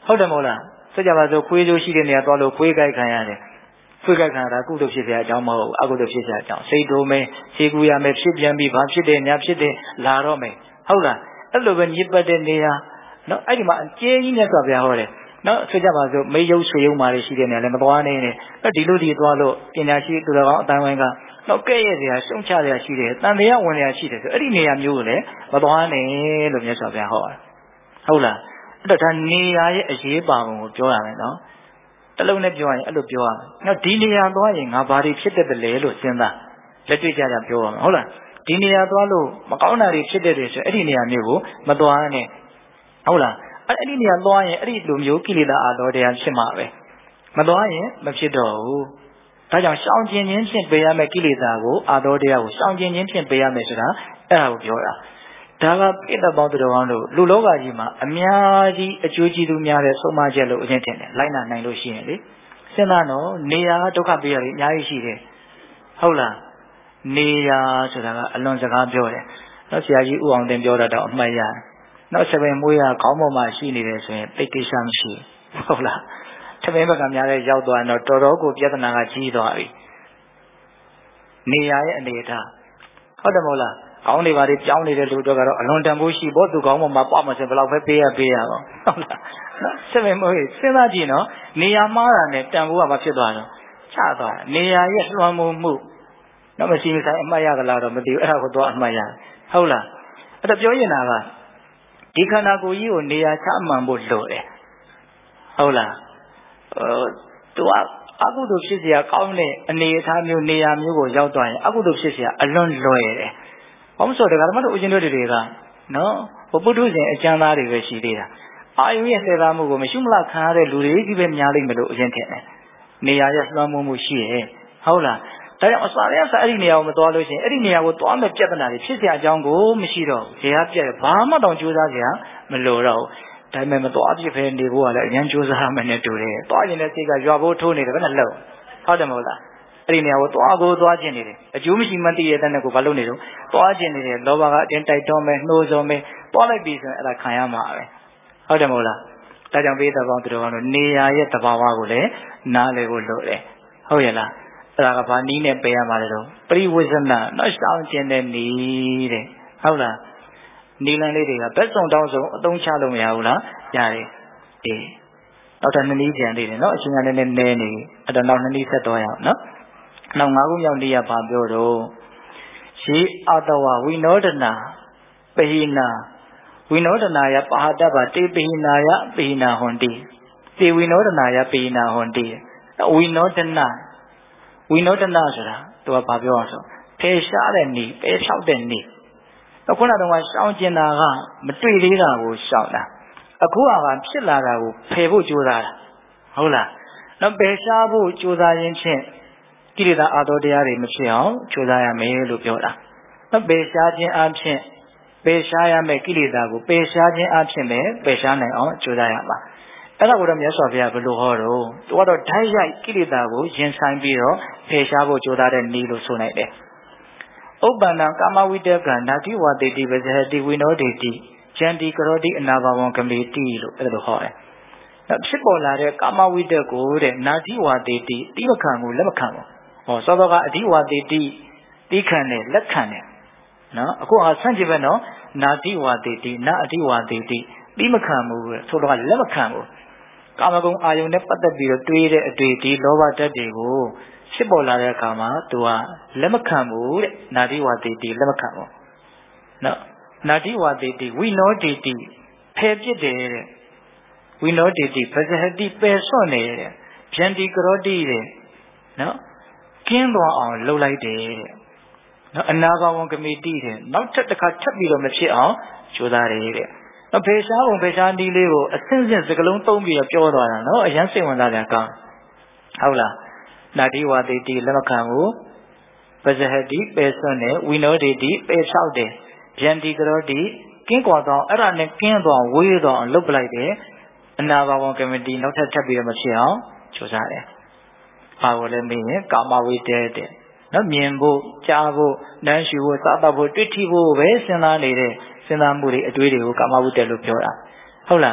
ဟုတ်တယ်မဟုတ်လားဆိုကြပါစို့ခွေးကျိုးရှိတဲ့နေရာသွားလို့ခွေးကြိုက်ခံရတယ်ခွေးကြိုက်ခံရတာကုသိုလ်ဖြစ်เสียအကြောင်းမဟုတ်အကုသိုလ်ဖြစ်เสียအကြောင်းစိတ်တိုးမယ်ခြေကူရမယ်ဖြစ်ပြန်ပြီးဘာဖြစ်တယ်ညာဖြစ်တယ်လာတော့မယ်ဟုတ်လားအဲ့လိုပဲညစ်ပတ်တဲ့နေရာနော်အဲ့ဒီမှာအကျဉ်းကြီးနဲ့ဆိုပြဟောတယ်နော်ဆိုကြပါစို့မေယုတ်ဆွေယုံမာတွေရှိတဲ့နေရာလည်းမသွားနေနဲ့အဲ့ဒီလိုဒီသွားလို့ပညာရှိသူတော်ကောင်းအတိုင်းဝိုင်းကတော့ကဲ့ရဲ့စရာရှုံချစရာရှိတယ်တန်တရားဝင်စရာရှိတယ်ဆိုအဲ့ဒီနေရာမျိုးကိုလည်းမသွားနဲ့လို့မြတ်စွာဘုရားဟောတာဟုတ်လားအဲ့တော့ဒါနေရာရဲ့အရေးပါပုံကိုပြောရမယ်နော်တလုံးနဲ့ပြောရင်အဲ့လိုပြောရမယ်နော်ဒီနေရာသွားရင်ငါဘာတွေဖြစ်တတ်တယ်လဲလို့စဉ်းစားလက်တွေ့ကြကြပြောရမယ်ဟုတ်လားဒီနေရာသွားလို့မကောင်းတာတွေဖြစ်တတ်တယ်ဆိုအဲ့ဒီနေရာမျိုးကိုမသွားနဲ့ဟုတ်လားအဲ့ဒီနေရာသွားရင်အဲ့ဒီလိုမျိုးကိလေသာအာတော်တရားဖြစ်မှာပဲမသွားရင်မဖြစ်တော့ဘူးဒါကြောင့်ရှောင်ကျင်ခြင်းဖြင့်ပေးရမယ့်ကိလေသာကိုအာတော်တရားကိုရှောင်ကျင်ခြင်းဖြင့်ပေးရမယ်ဆိုတာအဲ့ဒါကိုပြောတာဒါကပိဋကပေါင်းသူတော်ကောင်းတို့လူလောကကြီးမှာအများကြီးအကျိုးကျေးဇူးများတဲ့ဆုံးမချက်လို့အရင်ထင်တယ်လိုက်နာနိုင်လို့ရှိရင်လေစဉ်းစားတော့နေရာဒုက္ခပေးရတယ်အများကြီးရှိတယ်ဟုတ်လားနေရာဆိုတာကအလွန်စကားပြောတယ်နောက်ဆရာကြီးဦးအောင်တင်ပြောတာတော့အမှတ်ရတယ်နောက်ဆပင်မွေးရခေါင်းပေါ်မှာရှိနေတယ်ဆိုရင်ပိတ်ကိစ္စမရှိဟုတ်လားဆပင်ဘက်ကများတဲ့ရောက်သွားတော့တော်တော်ကိုပြဿနာကကြီးသွားပြီနေရာရဲ့အနေအထားဟုတ်တယ်မဟုတ်လားကောင်းနေပါလေကြောင်းနေတဲ့လူတွေကတော့အလွန်တန်ဖိုးရှိဖို့သူကောင်းပေါ်မှာပေါ့မစင်ဘယ်လောက်ပဲပေးရပေးရတော့ဟုတ်လားဆပင်မွေးစဉ်းစားကြည့်နော်နေရာမှားတာနဲ့တန်ဖိုးကမဖြစ်သွားတော့ချသွားနေရာရဲ့လွှမ်းမိုးမှုတော့မရှိမဆိုင်အမှတ်ရသလားတော့မသိဘူးအဲ့ဒါကိုတော့အမှတ်ရဟုတ်လားအဲ့တော့ပြောရင်တာကဒီခန္ဓာကိုယ်ကြီးကိုနေရာချမှန်ဖို့လိုတယ်ဟုတ်လားဟိုသူကအကုသိုလ်ဖြစ်เสียကောင်းတဲ့အနေအထားမျိုးနေရာမျိုးကိုရောက်သွားရင်အကုသိုလ်ဖြစ်เสียအလွန်လွယ်တယ်ဘာလို့ဆိုတော့ဓမ္မတို့ဦးဇင်းတို့တွေကနော်ဟိုပုထုဇဉ်အကျမ်းသားတွေပဲရှိသေးတာအာယုရဲ့စေသားမှုကိုမရှိမလားခံရတဲ့လူတွေကြီးပဲများလိမ့်မယ်လို့ဦးဇင်းထင်တယ်နေရာရဲ့လွှမ်းမိုးမှုရှိရဲ့ဟုတ်လားဒါကြောင့်အစားရစအဲ့ဒီနေရာကိုမသွားလို့ရှိရင်အဲ့ဒီနေရာကိုသွားမဲ့ပြဿနာတွေဖြစ်เสียအကြောင်းကိုမရှိတော့ဘူးဇေယျပြည့်ဘာမှတောင်ကြိုးစားစရာမလိုတော့ဘူးဒါပေမဲ့မသွားပြစ်ဖဲနေဖို့ကလည်းအញ្ញကြိုးစားမှနဲ့တူတယ်သွားရင်လည်းစိတ်ကရွာဖို့ထိုးနေတယ်ဘယ်နဲ့လောက်ဟုတ်တယ်မဟုတ်လားအဲ့ဒီနေရာကိုသွားကိုသွားခြင်းနေတယ်အကျိုးမရှိမှသိရတဲ့နဲ့ကိုဘာလုပ်နေတော့သွားခြင်းနေတယ်လောဘကအတင်းတိုက်တော့မယ်နှိုးစော်မယ်သွားလိုက်ပြီဆိုရင်အဲ့ဒါခံရမှာပဲဟုတ်တယ်မဟုတ်လားဒါကြောင့်ပေးတဲ့ပေါင်းသူတော်ကတော့နေရာရဲ့သဘာဝကိုလည်းနားလည်ဖို့လိုတယ်ဟုတ်ရဲ့လားအဲ့ဒါကဘာနည်းနဲ့ပေးရမှာလဲတော့ပရိဝိဇ္ဇနာနော်ရှောင်းခြင်းတဲ့နည်းတဲ့ဟုတ်လားနီလန်လေးတွေကဘက်စုံတောင်းစုံအသုံးချလို့မရဘူးလားရတယ်အေးနောက်ထပ်နှစ်နည်းကြံသေးတယ်နော်အချိန်ကလည်းနည်းနည်းနေအဲ့တော့နောက်နှစ်နည်းဆက်တော့ရအောင်နော်နောက်ငါးခုမြောက်နည်းကဘာပြောတော့ရှိအတဝဝိနောဒနာပဟိနာဝိနောဒနာယပါဟတဗတေပဟိနာယပဟိနာဟွန်တိတေဝိနောဒနာယပဟိနာဟွန်တိဝိနောဒနာဝိနောဒနာဆိုတာသူကဘာပြောအောင်ဆိုဖယ်ရှားတဲ့နည်းပယ်ဖြောက်တဲ့နည်းခုနကတော့ရှောင်းကျင်တာကမတွေ့သေးတာကိုရှောင်းတာအခုကဖြစ်လာတာကိုဖယ်ဖို့ကြိုးစားတာဟုတ်လားနောက်ပယ်ရှားဖို့ကြိုးစားရင်းချင်းကိလေသာအာတော်တရားတွေမဖြစ်အောင်ကြိုးစားရမယ်လို့ပြောတာနောက်ပယ်ရှားခြင်းအပြင်ပယ်ရှားရမယ့်ကိလေသာကိုပယ်ရှားခြင်းအပြင်ပဲပယ်ရှားနိုင်အောင်ကြိုးစားရမှာအဲ့ဒါကိုတော့မြတ်စွာဘုရားဘယ်လိုဟောတော့သူကတော့ဓာတ်ရိုက်ကိလေသာကိုရင်ဆိုင်ပြီးတော့ပယ်ရှားဖို့ကြိုးစားတဲ့နည်းလို့ဆိုနိုင်တယ်ဥပ္ပန္နကာမဝိတကနာတိဝတေတိပဇဟတိဝိနောဒေတိဉာဏ်တိကရောတိအနာဘာဝံကမေတိလို့အဲ့လိုဟောတယ်။နောက်ဖြစ်ပေါ်လာတဲ့ကာမဝိတကိုတဲ့နာတိဝတေတိတိမခံဘူးလက်မခံဘူး။ဟောစောစောကအဓိဝတေတိတိခံတယ်လက်ခံတယ်။နော်အခုဟာဆန့်ကျင်ဘက်နော်နာတိဝတေတိနာအဓိဝတေတိတိမခံဘူးဆိုတော့လက်မခံဘူး။ကာမဂုဏ်အာယုန်နဲ့ပတ်သက်ပြီးတော့တွေးတဲ့အတွေ့ဒီလောဘဓာတ်တွေကိုဖြစ်ပေါ်လာတဲ့အခါမှာသူကလက်မခံဘူးတဲ့နာတိဝတေတိလက်မခံဘူးနော်နာတိဝတေတိဝိနောတေတိဖယ်ပြစ်တယ်တဲ့ဝိနောတေတိပဇဟတိပယ်စွန့်နေတဲ့ဗျန္တိကရောတိတဲ့နော်ကင်းသွားအောင်လှုပ်လိုက်တယ်တဲ့နော်အနာဘာဝံကမေတိတဲ့နောက်ထပ်တစ်ခါထပ်ပြီးတော့မဖြစ်အောင်ကြိုးစားတယ်တဲ့နော်ဖေရှားပုံဖေရှားဒီလေးကိုအစင်းစင်းစကလုံးသုံးပြီးတော့ပြောသွားတာနော်အရန်စိတ်ဝင်စားကြကောင်းဟုတ်လားနာတိဝတေတိလက်မခံဘူးပဇဟတိပယ်စွန့်တယ်ဝိနောတေတိပယ်လျှောက်တယ်ဗျန္တိကရောတိကင်းကွာတော့အဲ့ဒါနဲ့ကင်းသွားဝေးသွားအောင်လုပ်ပလိုက်တယ်အနာဘာဝံကမတီနောက်ထပ်ထပ်ပြီးတော့မဖြစ်အောင်ကြိုးစားတယ်ဘာလို့လဲမင်းရင်ကာမဝိတ္တတဲ့နော်မြင်ဖို့ကြားဖို့နမ်းရှူဖို့စားတော့ဖို့တွေ့ထိဖို့ပဲစဉ်းစားနေတဲ့စဉ်းစားမှုတွေအတွေးတွေကိုကာမဝိတ္တလို့ပြောတာဟုတ်လား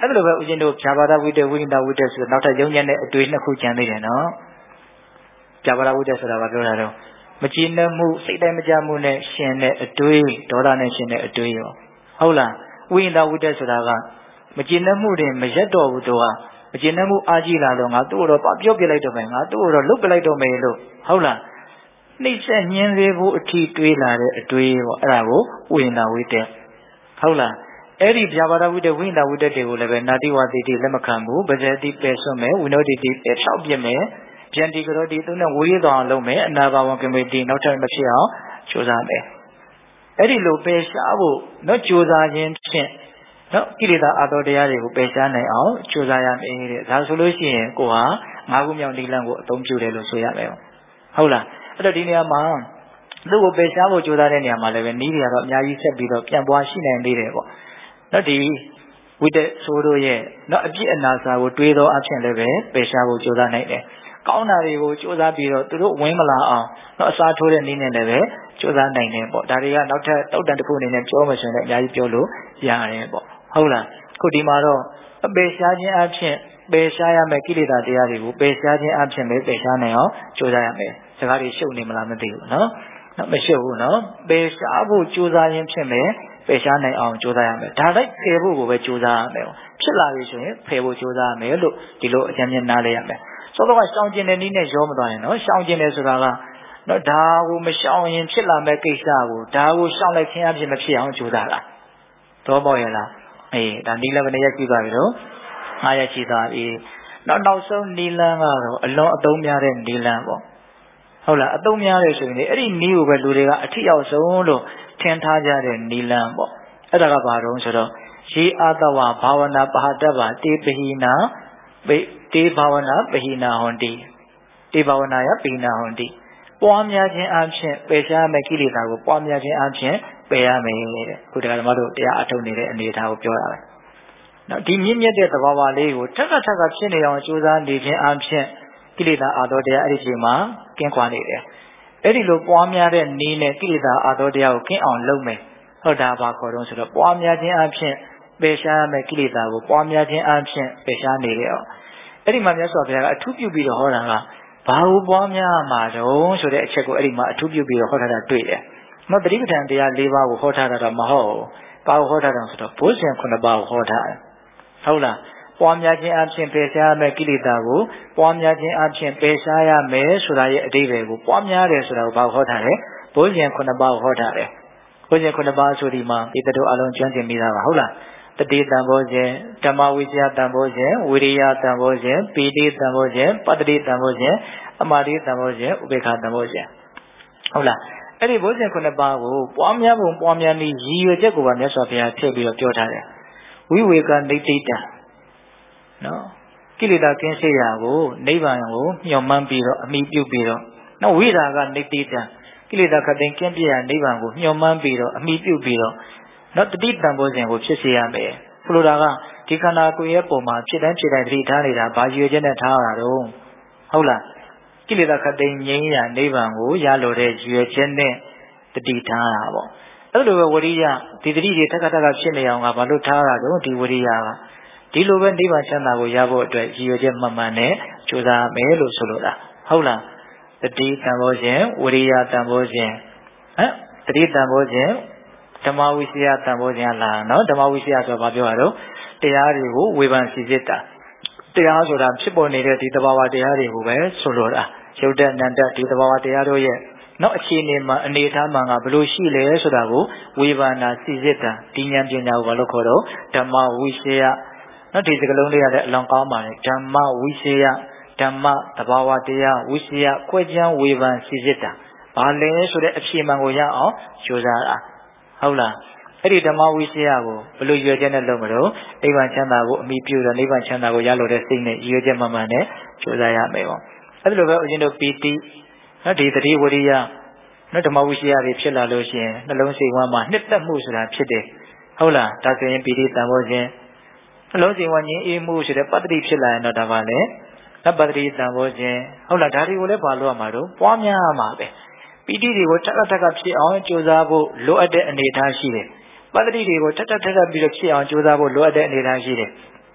အဲ့လိုပဲဦးဇင်းတို့ဖြာပါဒဝိတ္တဝိညာဝိတ္တဆိုတော့နောက်ထပ်ယုံညံ့တဲ့အတွေ့နှစ်ခုကျန်သေးတယ်နော်ဖြာပါဒဝိတ္တဆိုတာကပြောတာတော့မကြည်နပ်မှုစိတ်တိုင်းမကြမှုနဲ့ရှင်တဲ့အတွေ့ဒေါသနဲ့ရှင်တဲ့အတွေ့ရောဟုတ်လားဝိညာဝိတ္တဆိုတာကမကြည်နပ်မှုတွေမရက်တော့ဘူးသူကမကြည်နပ်မှုအားကြီးလာတော့ငါသူ့ကိုတော့ပြောပြလိုက်တော့မယ်ငါသူ့ကိုတော့လုတ်ပလိုက်တော့မယ်လို့ဟုတ်လားနှိမ့်ဆက်ညင်းသေးဖို့အထီးတွေးလာတဲ့အတွေ့ပေါ့အဲ့ဒါကိုဝိညာဝိတ္တဟုတ်လားအဲ့ဒီဗျာပါဒဝိတ္တဝိညာဝိတ္တတွေကိုလည်းပဲနာတိဝတိတိလက်မခံဘူးပဇေတိပယ်ဆွတ်မယ်ဝိနောတိတိပယ်ဖြောက်ပြမယ်ပြန်တီကရောတိသူနဲ့ဝိရိတော်အောင်လုပ်မယ်အနာဘာဝကမေတိနောက်ထပ်မဖြစ်အောင်ကြိုးစားမယ်အဲ့ဒီလိုပယ်ရှားဖို့နော်ကြိုးစားခြင်းဖြင့်နော်ကိလေသာအတော်တရားတွေကိုပယ်ရှားနိုင်အောင်ကြိုးစားရမယ်တဲ့ဒါဆိုလို့ရှိရင်ကိုဟာငါးခုမြောက်နိလန့်ကိုအသုံးပြုတယ်လို့ဆိုရမယ်ဟုတ်လားအဲ့တော့ဒီနေရာမှာသူ့ကိုပယ်ရှားဖို့ကြိုးစားတဲ့နေရာမှာလည်းပဲနည်းတွေကတော့အများကြီးဆက်ပြီးတော့ပြန်ပွားရှိနိုင်သေးတယ်ပေါ့နော်ဒီဝိတ္တဆိုးတို့ရဲ့နော်အပြစ်အနာစာကိုတွေးသောအဖြစ်လည်းပဲပယ်ရှားဖို့ကြိုးစားနိုင်တယ်ကောင်းတာတွေကိုကြိုးစားပြီးတော့သူတို့ဝင်မလာအောင်နော်အစားထိုးတဲ့နည်းနဲ့လည်းပဲကြိုးစားနိုင်တယ်ပေါ့ဒါတွေကနောက်ထပ်တောက်တန်တစ်ခုအနေနဲ့ပြောမှဆိုရင်လည်းအများကြီးပြောလို့ရတယ်ပေါ့ဟုတ်လားခုဒီမှာတော့အပယ်ရှားခြင်းအဖြစ်ပယ်ရှားရမယ့်ကိလေသာတရားတွေကိုပယ်ရှားခြင်းအဖြစ်ပဲပယ်ရှားနိုင်အောင်ကြိုးစားရမယ်စကားတွေရှုပ်နေမလားမသိဘူးနော်နော်မရှုပ်ဘူးနော်ပယ်ရှားဖို့ကြိုးစားခြင်းဖြစ်မယ်ပယ်ရှားနိုင်အောင်ကြိုးစားရမယ်ဒါလိုက်ဖယ်ဖို့ကိုပဲကြိုးစားရမယ်ဖြစ်လာပြီဆိုရင်ဖယ်ဖို့ကြိုးစားရမယ်လို့ဒီလိုအကြံဉာဏ်နားလဲရမယ်စောတော့ကရှောင်ကျင်တဲ့နည်းနဲ့ရောမသွားနဲ့နော်ရှောင်ကျင်တယ်ဆိုတာကနော်ဒါကိုမရှောင်ရင်ဖြစ်လာမဲ့ကိစ္စကိုဒါကိုရှောင်လိုက်ခြင်းအဖြစ်မဖြစ်အောင်ကြိုးစားတာတော့ပေါ့ရဲ့လားအေးဒါနီလဘယ်နဲ့ရက်ကြည့်သွားပြီတော့ငါးရက်ရှိသွားပြီနောက်နောက်ဆုံးနီလန်းကတော့အလွန်အသုံးများတဲ့နီလန်းပေါ့ဟုတ်လားအသုံးများတယ်ဆိုရင်အဲ့ဒီနီးကိုပဲလူတွေကအထီရောက်ဆုံးလို့ထင်ထားကြတဲ့နီလန်းပေါ့အဲ့ဒါကဘာတော့ဆိုတော့ရေအာတဝဘာဝနာပဟတ္တဗတေပဟိနာတေဘာဝနာပဟိနာဟွန်တိတေဘာဝနာယပဟိနာဟွန်တိပွားများခြင်းအပြင်ပယ်ရှားမဲ့ကိလေသာကိုပွားများခြင်းအပြင်ပယ်ရမယ်တဲ့ခုတကယ်ဓမ္မတို့တရားအထုတ်နေတဲ့အနေအထားကိုပြောတာပဲနော်ဒီမြင့်မြတ်တဲ့သဘာဝလေးကိုထက်ထက်ကဖြစ်နေအောင်ကြိုးစားနေခြင်းအပြင်ကိလေသာအာတော်တရားအဲ့ဒီချိန်မှာကင်းကွာနေတယ်အဲ့ဒီလိုပွားများတဲ့နည်းနဲ့ကိလေသာအာတော်တရားကိုကင်းအောင်လုပ်မယ်ဟုတ်တာဘာခေါ်တော့ဆိုတော့ပွားများခြင်းအပြင်ပယ်ရှားရမယ့်ကိလေသာကိုပွားများခြင်းအပြင်ပယ်ရှားနေတယ်အဲ့ဒီမှာမြတ်စွာဘုရားကအထူးပြုပြီးတော့ဟောတာကဘာလို့ပွားများမှာတော့ဆိုတဲ့အချက်ကိုအဲ့ဒီမှာအထူးပြုပြီးတော့ဟောထားတာတွေ့တယ်။နော်တတိပဋ္ဌာန်တရား၄ပါးကိုဟောထားတာတော့မဟုတ်ဘူး။ဘာကိုဟောထားတာဆိုတော့ဘုဇင်ခုနှစ်ပါးကိုဟောထားတယ်။ဟုတ်လား။ပွားများခြင်းအပြင်ပယ်ရှားရမယ့်ကိလေသာကိုပွားများခြင်းအပြင်ပယ်ရှားရမယ်ဆိုတာရဲ့အဓိပ္ပာယ်ကိုပွားများတယ်ဆိုတာကိုဘာကိုဟောထားလဲ။ဘုဇင်ခုနှစ်ပါးကိုဟောထားတယ်။ဘုဇင်ခုနှစ်ပါးဆိုဒီမှာဒီတို့အလုံးကျွမ်းကျင်မိတာပါဟုတ်လား။တတိတံဘောဇင်ဓမ္မဝိဇ္ဇာတံဘောဇင်ဝိရိယတံဘောဇင်ပီတိတံဘောဇင်ပတ္တိတံဘောဇင်အမာတိတံဘောဇင်ဥပေက္ခတံဘောဇင်ဟုတ်လားအဲ့ဒီဘောဇင်ခုနှစ်ပါးကိုပွားများပုံပွားများနည်းရည်ရွယ်ချက်ကိုပါမြတ်စွာဘုရားထည့်ပြီးတော့ပြောထားတယ်ဝိဝေကနိတိတံနော်ကိလေသာကင်းရှင်းရာကိုနိဗ္ဗာန်ကိုမျှော်မှန်းပြီးတော့အမိပြုပြီးတော့နော်ဝိရာကနိတိတံကိလေသာခတ်သိမ်းကင်းပြရာနိဗ္ဗာန်ကိုမျှော်မှန်းပြီးတော့အမိပြုပြီးတော့နော်တတိတံဘောဇင်ကိုဖြစ်စေရမယ်ဆိုလိုတာကဒီခန္ဓာကိုယ်ရဲ့ပုံမှာဖြစ်တိုင်းဖြစ်တိုင်းသတိထားနေတာဘာရည်ရွယ်ချက်နဲ့ထားရတာတော့ဟုတ်လားကိလေသာခတ်သိမ်းငြိမ်းရာနိဗ္ဗာန်ကိုရလိုတဲ့ရည်ရွယ်ချက်နဲ့တတိထားတာပေါ့အဲ့လိုပဲဝရိယဒီတတိတွေထက်ထက်ကဖြစ်နေအောင်ကဘာလို့ထားရတာတော့ဒီဝရိယကဒီလိုပဲနိဗ္ဗာန်ချမ်းသာကိုရဖို့အတွက်ရည်ရွယ်ချက်မှန်မှန်နဲ့ကြိုးစားမယ်လို့ဆိုလိုတာဟုတ်လားတတိတံဘောဇင်ဝရိယတံဘောဇင်ဟမ်တတိတံဘောဇင်ဓမ္မဝိစီယတံဘောဇင်လာနော်ဓမ္မဝိစီယဆိုဘာပြောရတော့တရားတွေကိုဝေဖန်စီစစ်တာတရားဆိုတာဖြစ်ပေါ်နေတဲ့ဒီသဘာဝတရားတွေကိုပဲဆိုလိုတာရုပ်တဏ္ဍဒီသဘာဝတရားတို့ရဲ့နောက်အခြေအနေမှာအနေအထားမှန်ကဘယ်လိုရှိလဲဆိုတာကိုဝေဖန်တာစီစစ်တာဒီဉာဏ်ပညာကိုဘာလို့ခေါ်တော့ဓမ္မဝိစီယနော်ဒီစကားလုံးလေးရတဲ့အလောင်းကောင်းပါတယ်ဓမ္မဝိစီယဓမ္မသဘာဝတရားဝိစီယခွဲခြားဝေဖန်စီစစ်တာဘာလဲဆိုတဲ့အဖြေမှန်ကိုရအောင်ကြိုးစားတာဟုတ်လားအဲ့ဒီဓမ္မဝိစီယကိုဘယ်လိုရွယ်ချက်နဲ့လုပ်မလို့နိဗ္ဗာန်ချမ်းသာကိုအမိပြုတော့နိဗ္ဗာန်ချမ်းသာကိုရလို့တဲ့စိတ်နဲ့ရွယ်ချက်မှန်မှန်နဲ့ကြိုးစားရမယ်ပေါ့အဲ့လိုပဲဦးဇင်းတို့ပီတိနော်ဒီတတိဝရိယနော်ဓမ္မဝိစီယတွေဖြစ်လာလို့ရှိရင်နှလုံးစိတ်ဝမ်းမှာနှစ်သက်မှုဆိုတာဖြစ်တယ်ဟုတ်လားဒါဆိုရင်ပီတိတံဘောဇင်နှလုံးစိတ်ဝမ်းငြိမ်းအေးမှုဆိုတဲ့ပတ္တိဖြစ်လာရင်တော့ဒါပါလေနပတ္တိတံဘောဇင်ဟုတ်လားဒါတွေကိုလည်းဘာလို့ရမှာတော့ပွားများရမှာပဲပီတိတွေကိုထပ်ထပ်ဖြစ်အောင်ကြိုးစားဖို့လိုအပ်တဲ့အနေအထားရှိတယ်ပတ္တိတွေကိုထပ်ထပ်ထပ်ပြီးတော့ဖြစ်အောင်ကြိုးစားဖို့လိုအပ်တဲ့အနေအထားရှိတယ်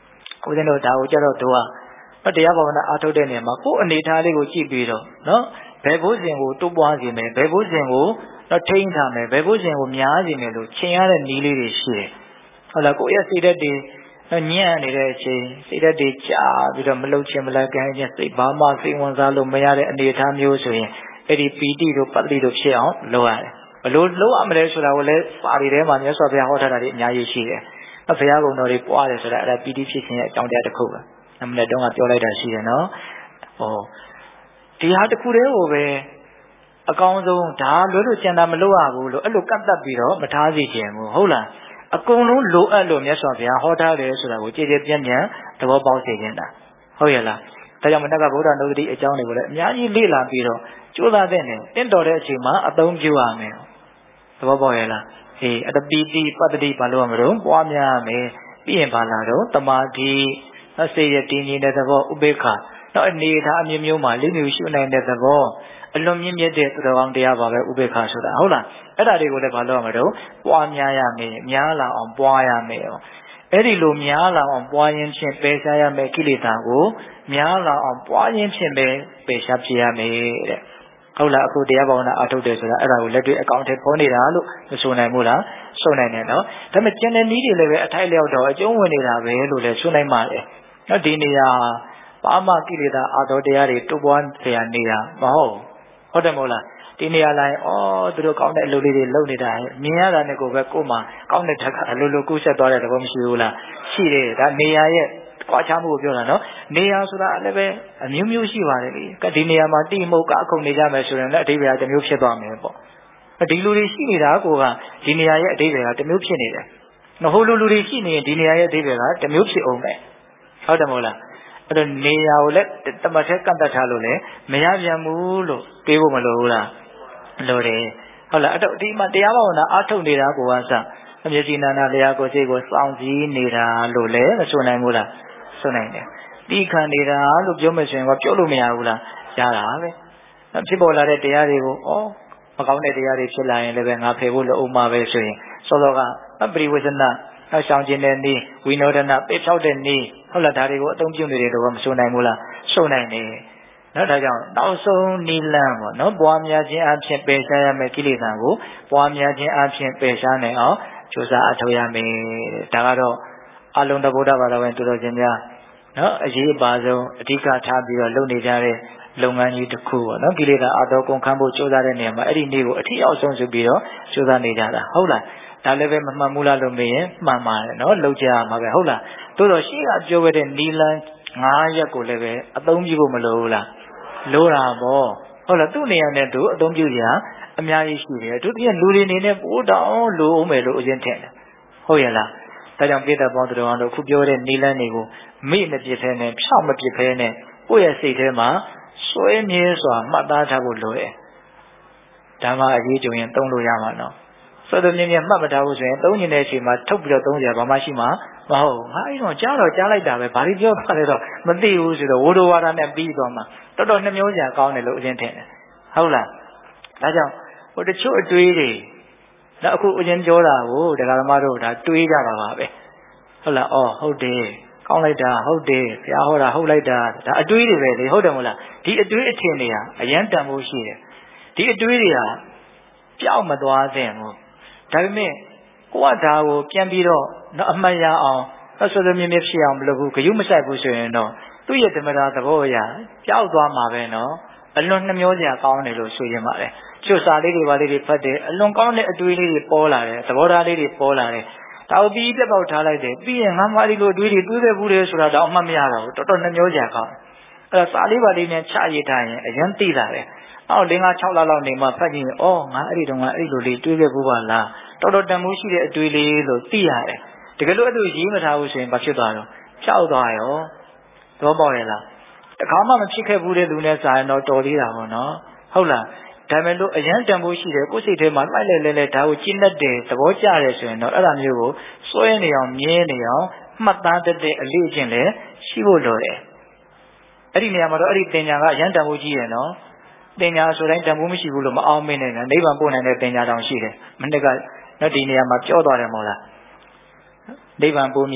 ဦးဇင်းတို့ဒါကိုကြတော့တို့ကတရားဘာဝနာအားထုတ်တဲ့နေရာမှာကိုယ်အနေထားလေးကိုကြည့်ပြီးတော့နော်ဘယ်ဘုဇင်ကိုတိုးပွားစေမယ်ဘယ်ဘုဇင်ကိုတော့ထိန်းထားမယ်ဘယ်ဘုဇင်ကိုများစေမယ်လို့ချိန်ရတဲ့နည်းလေးတွေရှိတယ်ဟုတ်လားကိုယ့်ရဲ့စိတ်ဓာတ်တွေညံ့နေတဲ့အချိန်စိတ်ဓာတ်တွေကြာပြီးတော့မလှုပ်ချင်မလက်ကမ်းခြင်းစိတ်ဘာမှစိတ်ဝင်စားလို့မရတဲ့အနေအထားမျိုးဆိုရင်အဲ့ဒီပီတိတို့ပတ္တိတို့ဖြစ်အောင်လုပ်ရတယ်ဘလို့လုပ်ရမလဲဆိုတာကိုလည်းစာရီထဲမှာမြတ်စွာဘုရားဟောထားတာတွေအများကြီးရှိတယ်ဘုရားကုံတော်တွေပွားတယ်ဆိုတာအဲ့ဒါပီတိဖြစ်ခြင်းရဲ့အကြောင်းတရားတစ်ခုပဲအမှန်တည်းကပြောလိုက်တာရှိတယ်နော်ဟောဒီဟာတစ်ခုတည်းကိုပဲအကောင်းဆုံးဒါလွယ်လို့ကျန်တာမလုပ်ရဘူးလို့အဲ့လိုကတ်တက်ပြီးတော့မထားစီခြင်းဘူးဟုတ်လားအကုန်လုံးလိုအပ်လို့မြတ်စွာဘုရားဟောထားတယ်ဆိုတာကိုကြည်ကြည်ပြန့်ပြန့်သဘောပေါက်စေခြင်းတာဟုတ်ရဲ့လားဒါကြောင့်မနက်ကဗုဒ္ဓနုဒတိအကြောင်းတွေကိုလည်းအများကြီးလေ့လာပြီးတော့ကြိုးစားတဲ့နဲ့တင့်တော်တဲ့အချိန်မှာအသုံးပြုရမယ်သဘောပေါက်ရဲ့လားအေးအတပိတိပတ္တိဘာလို့ရမလို့ပွားများရမယ်ပြီးရင်ဘာလာတော့တမာတိအစေရတည်ငြိမ်တဲ့သဘောဥပေက္ခတော့အနေထားအမျိုးမျိုးမှာလိမ့်မျိုးရှုနိုင်တဲ့သဘောအလွန်မြင့်မြတ်တဲ့သူတော်ကောင်းတရားပါပဲဥပေက္ခဆိုတာဟုတ်လားအဲ့ဒါတွေကိုလည်းဘာလို့ရမလို့ပွားများရမယ်များလာအောင်ပွားရမယ်အဲ့ဒီလိုများလာအောင်ပွားရင်းဖြင့်ပယ်ရှားရမယ်ကိလေသာကိုများလာအောင်ပွားရင်းဖြင့်ပဲပယ်ရှားဖြစ်ရမယ်တဲ့ဟုတ်လားအခုတရားဘာဝနာအထုတ်တယ်ဆိုတာအဲ့ဒါကိုလက်တွေ့အကောင့်ထဲပေါ်နေတာလို့မဆိုနိုင်ဘူးလားဆိုနိုင်တယ်နော်ဒါပေမဲ့ကျန်တဲ့နည်းတွေလည်းပဲအထိုက်လျောက်တော့အကျုံးဝင်နေတာပဲလို့လည်းဆိုနိုင်ပါတယ်နော်ဒီနေရာပါမကိလေသာအာသောတရားတွေတိုးပွားเสียနေရမဟုတ်ဟုတ်တယ်မဟုတ်လားဒီနေရာလိုက်ဩသူတို့ကောင်းတဲ့အလုပ်လေးတွေလုပ်နေတာမြင်ရတာနဲ့ကိုပဲကိုယ်မှကောင်းတဲ့ဓာတ်ကအလိုလိုကူးဆက်သွားတဲ့သဘောမရှိဘူးလားရှိတယ်ဒါနေရာရဲ့ကွာခြားမှုကိုပြောတာနော်နေရာဆိုတာလည်းပဲအမျိုးမျိုးရှိပါတယ်လေဒီနေရာမှာတိမုတ်ကအခုနေကြမယ်ဆိုရင်လည်းအဓိပ္ပာယ်တစ်မျိုးဖြစ်သွားမယ်ပေါ့ဒီလူတွေရှိနေတာကိုကဒီနေရာရဲ့အဓိပ္ပာယ်ကတစ်မျိုးဖြစ်နေတယ်နော်ဟိုလူလူတွေရှိနေရင်ဒီနေရာရဲ့အဓိပ္ပာယ်ကတစ်မျိုးဖြစ်အောင်ပဲဟုတ်တယ်မဟုတ်လားအဲ့တော့နေရာကိုလည်းတမတ်ထဲကန့်သက်ထားလို့လည်းမရပြန်ဘူးလို့တွေးဖို့မလိုဘူးလားလိုတယ်ဟုတ်လားအဲ့တော့ဒီမှာတရားဘာဝနာအားထုတ်နေတာကိုကစအမျက်ကြီးနာနာလျာကိုစိတ်ကိုစောင့်စည်းနေတာလို့လည်းမဆိုနိုင်ဘူးလားဆိုနိုင်တယ်တိခံနေတာလို့ပြောမယ်ဆိုရင်ကပြောလို့မရဘူးလားရတာပဲဖြစ်ပေါ်လာတဲ့တရားတွေကိုဩမကောင်းတဲ့တရားတွေဖြစ်လာရင်လည်းပဲငါဖယ်ဖို့လိုအောင်ပါပဲဆိုရင်စောစောကပရိဝေဇနနောက်ဆောင်ခြင်းတဲ့နည်းဝိနောဒနာပိတ်ဖြောက်တဲ့နည်းဟုတ်လားဒါတွေကိုအသုံးပြုနေတယ်တော့မဆိုနိုင်ဘူးလားဆိုနိုင်တယ်နော်ဒါကြောင့်နောက်ဆုံးနိလန်းပေါ့နော်ပွားများခြင်းအဖြစ်ပယ်ရှားရမယ်ကိလေသာကိုပွားများခြင်းအဖြစ်ပယ်ရှားနိုင်အောင်ကြိုးစားအထောက်ရမယ်ဒါကတော့အလုံးတဗုဒ္ဓဘာသာဝင်သူတော်ရှင်များနော်အရေးအပါဆုံးအဓိကထားပြီးတော့လုပ်နေကြတဲ့လုပ်ငန်းကြီးတစ်ခုပေါ့နော်ကိလေသာအတော်ကုန်ခန်းဖို့ကြိုးစားတဲ့နေရာမှာအဲ့ဒီနေ့ကိုအထီအောင်ဆုံးစုပြီးတော့ကြိုးစားနေကြတာဟုတ်လားဒါလည်းပဲမမှန်ဘူးလားလို့မေးရင်မှန်ပါတယ်နော်လောက်ကြရမှာပဲဟုတ်လားတိုးတော့ရှိကပြောခဲ့တဲ့နီလန်းငါးရက်ကိုလည်းပဲအသုံးပြုဖို့မလိုဘူးလားလိုတာပေါ့ဟုတ်လားသူ့နေရာနဲ့သူအသုံးပြုကြအများကြီးရှိတယ်သူတည်းလူတွေနေနဲ့ပိုးတောင်းလိုအောင်မယ်လို့အရင်ထင်တယ်ဟုတ်ရဲ့လားဒါကြောင့်ပြည်သက်ပေါင်းတော်တို့ခုပြောတဲ့နီလန်းတွေကိုမိမပြစ်ဖဲနဲ့ဖြောက်မပြစ်ဖဲနဲ့ကိုယ့်ရဲ့စိတ်ထဲမှာစွဲမြဲစွာမှတ်သားထားဖို့လိုတယ်ဒါမှအရေးကြုံရင်သုံးလို့ရမှာနော်ဆိုတော့မြင်မြင်မှတ်မထားဘူးဆိုရင်သုံးနေတဲ့အချိန်မှာထုတ်ပြီးတော့သုံးကြဘာမှရှိမှာမဟုတ်ငါအဲ့တော့ကြားတော့ကြားလိုက်တာပဲဘာလို့ပြောတာလဲတော့မသိဘူးဆိုတော့ဝိဒဝါဒနဲ့ပြီးသွားမှာတော်တော်နှမျိုးစရာကောင်းတယ်လို့အရင်ထင်တယ်ဟုတ်လားဒါကြောင့်ဟိုတချို့အတွေးတွေဒါအခုအရင်ပြောတာကိုဒကာသမားတို့ဒါတွေးကြတာပါပဲဟုတ်လားအော်ဟုတ်တယ်ကောင်းလိုက်တာဟုတ်တယ်ဘုရားဟောတာဟုတ်လိုက်တာဒါအတွေးတွေပဲလေဟုတ်တယ်မဟုတ်လားဒီအတွေးအထင်တွေဟာအရင်တန်ဖို့ရှိတယ်ဒီအတွေးတွေဟာကြောက်မသွားသင့်ဘူးဒါပေမဲ့ကိုကဒါကိုပြန်ပြီးတော့နော်အမှတ်ရအောင်ဆက်ဆွေးမြဲမြဲဖြစ်အောင်မလုပ်ဘူးဂယုမဆိုင်ဘူးဆိုရင်တော့သူ့ရဲ့ဓမ္မတာသဘောအရကြောက်သွားမှာပဲနော်အလွန်နှမျိုးစရာကောင်းတယ်လို့ဆိုရင်ပါတယ်ကျုပ်စာလေးတွေပါလေးတွေဖတ်တယ်အလွန်ကောင်းတဲ့အတွေးလေးတွေပေါ်လာတယ်သဘောထားလေးတွေပေါ်လာတယ်ဒါကိုပြီးပြတ်ပေါက်ထားလိုက်တယ်ပြီးရင်ငါမှဒီလိုအတွေးတွေတွေးခဲ့ဘူးလေဆိုတာတော့အမှတ်မရတော့ဘူးတော်တော်နှမျိုးစရာကောင်းအဲ့ဒါစာလေးပါလေးနဲ့ချရထားရင်အရင်သိလာတယ်အော်၄၅၆လလောက်နေမှဖတ်ကြည့်ရင်အော်ငါအဲ့ဒီတော့ငါအဲ့လိုလေးတွေးခဲ့ဘူးပါလားတော်တော်တန်မိုးရှိတဲ့အတွေ့လေးလို့သိရတယ်တကယ်လို့အဲ့လိုရေးမထားဘူးဆိုရင်ဘာဖြစ်သွားတော့ဖြောက်သွားရောသဘောပေါက်ရဲ့လားတခါမှမဖြစ်ခဲ့ဘူးတဲ့လူနဲ့စာရင်တော့တော်သေးတာပေါ့နော်ဟုတ်လားဒါပေမဲ့လို့အရန်တန်ဖိုးရှိတယ်ကိုယ်စိတ်ထဲမှာလိုက်လဲလဲလဲဒါကိုကျင့်တတ်တယ်သဘောကျတယ်ဆိုရင်တော့အဲ့ဒါမျိုးကိုစွဲနေအောင်မြဲနေအောင်မှတ်သားတတ်တဲ့အလေးအကျင့်လည်းရှိဖို့လိုတယ်အဲ့ဒီနေရာမှာတော့အဲ့ဒီတင်ညာကအရန်တန်ဖိုးကြီးတယ်နော်တင်ညာဆိုတိုင်းတန်ဖိုးမရှိဘူးလို့မအောင်မင်းနဲ့နိဗ္ဗာန်ပို့နိုင်တဲ့တင်ညာတောင်ရှိတယ်မနေ့ကနော်ဒီနေရာမှာပြောသွားတယ်မဟုတ်လားနိဗ္ဗာန်ပို့မိ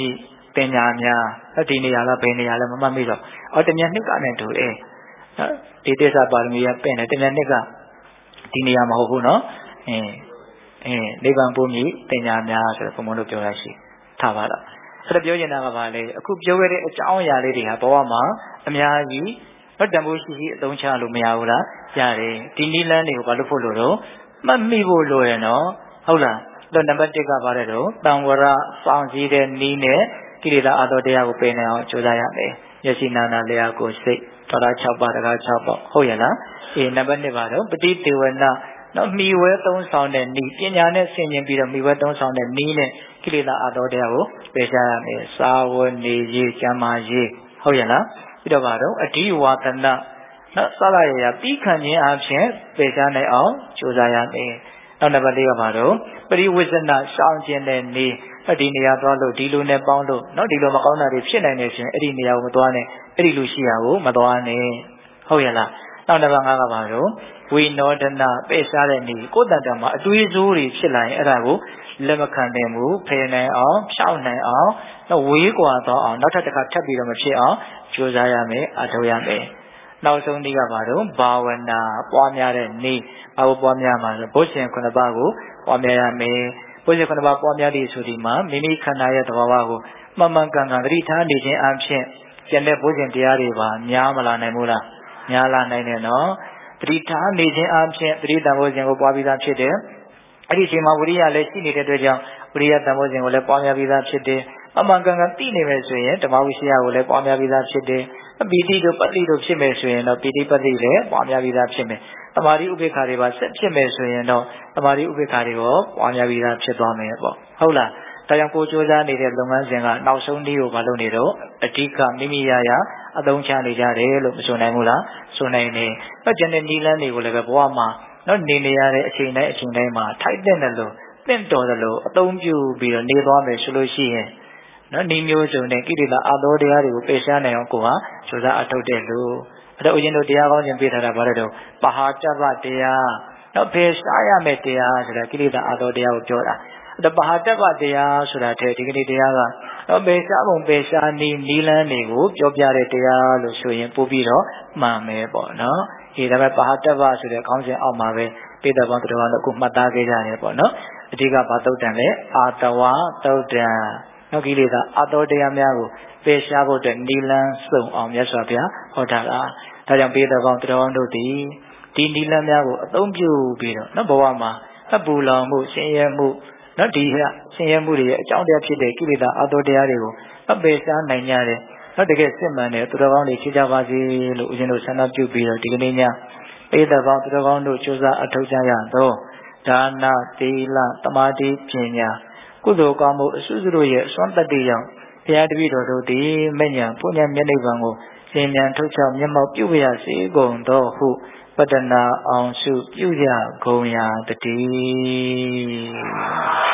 တင်ညာများဒီနေရာကဘယ်နေရာလဲမမှတ်မိတော့အော်တမြန်နှစ်ကနဲ့တူတယ်နော်ဒီသစ္စာပါရမီကပင့်တယ်တမြန်နှစ်ကဒီနေရာမဟုတ်ဘူးနော်အင်းအင်းနိဗ္ဗာန်ပို့မြည်တင်ညာများဆိုတော့ဘုံဘုံတို့ပြောရရှိထားပါတော့ဆိုတော့ပြောချင်တာကဘာလဲအခုပြောခဲ့တဲ့အကြောင်းအရာလေးတွေဟာဘဝမှာအများကြီးဟောတန်ဖိုးရှိရှိအသုံးချလို့မရဘူးလားရတယ်ဒီနိလန်းတွေကိုဘာလို့ဖို့လို့တော့မှတ်မိဖို့လိုတယ်နော်ဟုတ်လားတော့နံပါတ်တစ်ကဘာလဲတော့တံဝရစောင့်စည်းတဲ့နည်းနဲ့ကိလေသာအသောတရားကိုပယ်နိုင်အောင်ကြိုးစားရမယ်မျက်စိနာနာလျှာကိုယ်စိတ်တော်တာ၆ပါးတရား၆ပါးဟုတ်ရဲ့လားအေးနံပါတ်နှစ်ပါတော့ပฏิဒေဝနာနော်မိဝဲသုံးဆောင်တဲ့နည်းပညာနဲ့ဆင်ခြင်ပြီးတော့မိဝဲသုံးဆောင်တဲ့နည်းနဲ့ကိလေသာအသောတရားကိုပယ်ရှားရမယ်စာဝနေရေးကျမ်းမာရေးဟုတ်ရဲ့လားပြီးတော့ပါတော့အဓိဝါဒနာနော်စလာရရပြီးခံခြင်းအပြင်ပယ်ရှားနိုင်အောင်ကြိုးစားရမယ်နောက်နံပါတ်လေးကပါတော့ပရိဝိဇ္ဇနာရှောင်ခြင်းတဲ့နည်းဒီနေရာသွားလို့ဒီလိုနဲ့ပေါင်းလို့နော်ဒီလိုမကောင်းတာတွေဖြစ်နိုင်နေရှင်အဲ့ဒီနေရာကိုမသွားနဲ့အဲ့ဒီလိုရှိရာကိုမသွားနဲ့ဟုတ်ရဲ့လားနောက်နံပါတ်ငါးကပါတော့ဝိနောဒနာပယ်ရှားတဲ့နည်းကိုယ်တန်တမှာအတွေးစိုးတွေဖြစ်လာရင်အဲ့ဒါကိုလက်မခံနိုင်ဘူးဖယ်နိုင်အောင်ဖြောက်နိုင်အောင်တော့ဝေးကွာတော့အောင်နောက်ထပ်တစ်ခါထပ်ပြီးတော့မဖြစ်အောင်ကြိုးစားရမယ်အထောက်ရမယ်နောက်ဆုံးနည်းကပါတော့ဘာဝနာပွားများတဲ့နည်းဘာလို့ပွားများမှာလဲဘုရှင်ခုနှစ်ပါးကိုပွားများရမယ်ဘုရှင်ခုနှစ်ပါးပွားများသည့်ဆိုဒီမှာမိမိခန္ဓာရဲ့သဘာဝကိုမှန်မှန်ကန်ကန်သတိထားနေခြင်းအပြင်ကျန်တဲ့ဘုရှင်တရားတွေပါများမလာနိုင်ဘူးလားများလာနိုင်တယ်နော်သတိထားနေခြင်းအပြင်သတိတံဘုရှင်ကိုပွားပြီးသားဖြစ်တယ်အဲ့ဒီအချိန်မှာဝိရိယလည်းရှိနေတဲ့အတွက်ကြောင့်ဝိရိယတံဘုရှင်ကိုလည်းပွားများပြီးသားဖြစ်တယ်အမှန်ကန်ကန်သိနေမယ်ဆိုရင်ဓမ္မဝိရှိယကိုလည်းပွားများပြီးသားဖြစ်တယ်ပီတိတို့ပတ္တိတို့ဖြစ်မယ်ဆိုရင်တော့ပီတိပတ္တိလည်းပွားများပြီးသားဖြစ်မယ်သမာဓိဥပေက္ခတွေပါဆက်ဖြစ်မယ်ဆိုရင်တော့သမာဓိဥပေက္ခတွေကိုပွားများပြီးသားဖြစ်သွားမယ်ပေါ့ဟုတ်လားဒါကြောင့်ကိုကြိုးစားနေတဲ့လုပ်ငန်းစဉ်ကနောက်ဆုံးနည်းကိုမလုပ်နေတော့အဓိကမိမိရရအသုံးချနေကြတယ်လို့မဆိုနိုင်ဘူးလားဆိုနိုင်တယ်။တော့ကျန်တဲ့နည်းလမ်းတွေကိုလည်းပဲဘဝမှာတော့နေနေရတဲ့အချိန်တိုင်းအချိန်တိုင်းမှာထိုက်တဲ့လို့တင့်တော်တယ်လို့အသုံးပြုပြီးတော့နေသွားမယ်ဆိုလို့ရှိရင်နော်ဒီမျိုးစုံနဲ့ကိလေသာအသောတရားတွေကိုပယ်ရှားနိုင်အောင်ကိုဟာကြိုးစားအထောက်တဲ့လို့အဲ့တော့ဦးဇင်းတို့တရားကောင်းခြင်းပေးထားတာဘာလဲတော့ပဟာတ္တဗတရားနော်ပယ်ရှားရမယ့်တရားဆိုတာကိလေသာအသောတရားကိုပြောတာအဲ့တော့ပဟာတ္တဗတရားဆိုတာတဲ့ဒီကနေ့တရားကတော့ပယ်ရှားပုံပယ်ရှားနည်းနီလန်းတွေကိုပြောပြတဲ့တရားလို့ဆိုရင်ပို့ပြီးတော့မှန်မယ်ပေါ့နော်ဒီဒါပဲပဟာတ္တဗဆိုတဲ့ခေါင်းစဉ်အောက်မှာပဲပိဋကဘောင်းတော်တို့ကိုမှတ်သားခဲ့ကြတယ်ပေါ့နော်အဓိကဘာသုတ်တန်လဲအာတဝသုတ်တန်နောက်ကိလေသာအသောတရားများကိုပယ်ရှားဖို့အတွက်နိလန်းစုံအောင်မြတ်စွာဘုရားဟောထားတာဒါကြောင့်ပိဋကဘောင်းတော်တို့သည်ဒီနိလန်းများကိုအသုံးပြုပြီးတော့နော်ဘဝမှာအပူလောင်မှုဆင်းရဲမှုနော်ဒီဟာဆင်းရဲမှုတွေရဲ့အကြောင်းတရားဖြစ်တဲ့ကိလေသာအသောတရားတွေကိုအပယ်ရှားနိုင်ကြတယ်နော်တကယ်စစ်မှန်တဲ့သူတော်ကောင်းတွေဖြစ်ကြပါစေလို့ဦးဇင်းတို့ဆန္ဒပြုပြီးတော့ဒီကနေ့ညပိဋကဘောင်းသူတော်ကောင်းတို့ကြိုးစားအထောက်ကြရတော့ဒါနသီလသမာဓိပညာကုသိုလ်ကောင်းမှုအစွတ်စွတ်ရဲ့စွမ်းတတ္တိကြောင့်ဘုရားတပည့်တော်တို့သည်မဉ္ဇဉ်ပုညမျက်နှိပ်ပံကိုရှင်မြန်ထုတ်ချမျက်မှောက်ပြုရစေကုန်သောဟုပတ္တနာအောင်စုပြုရကုန်ရာတည်း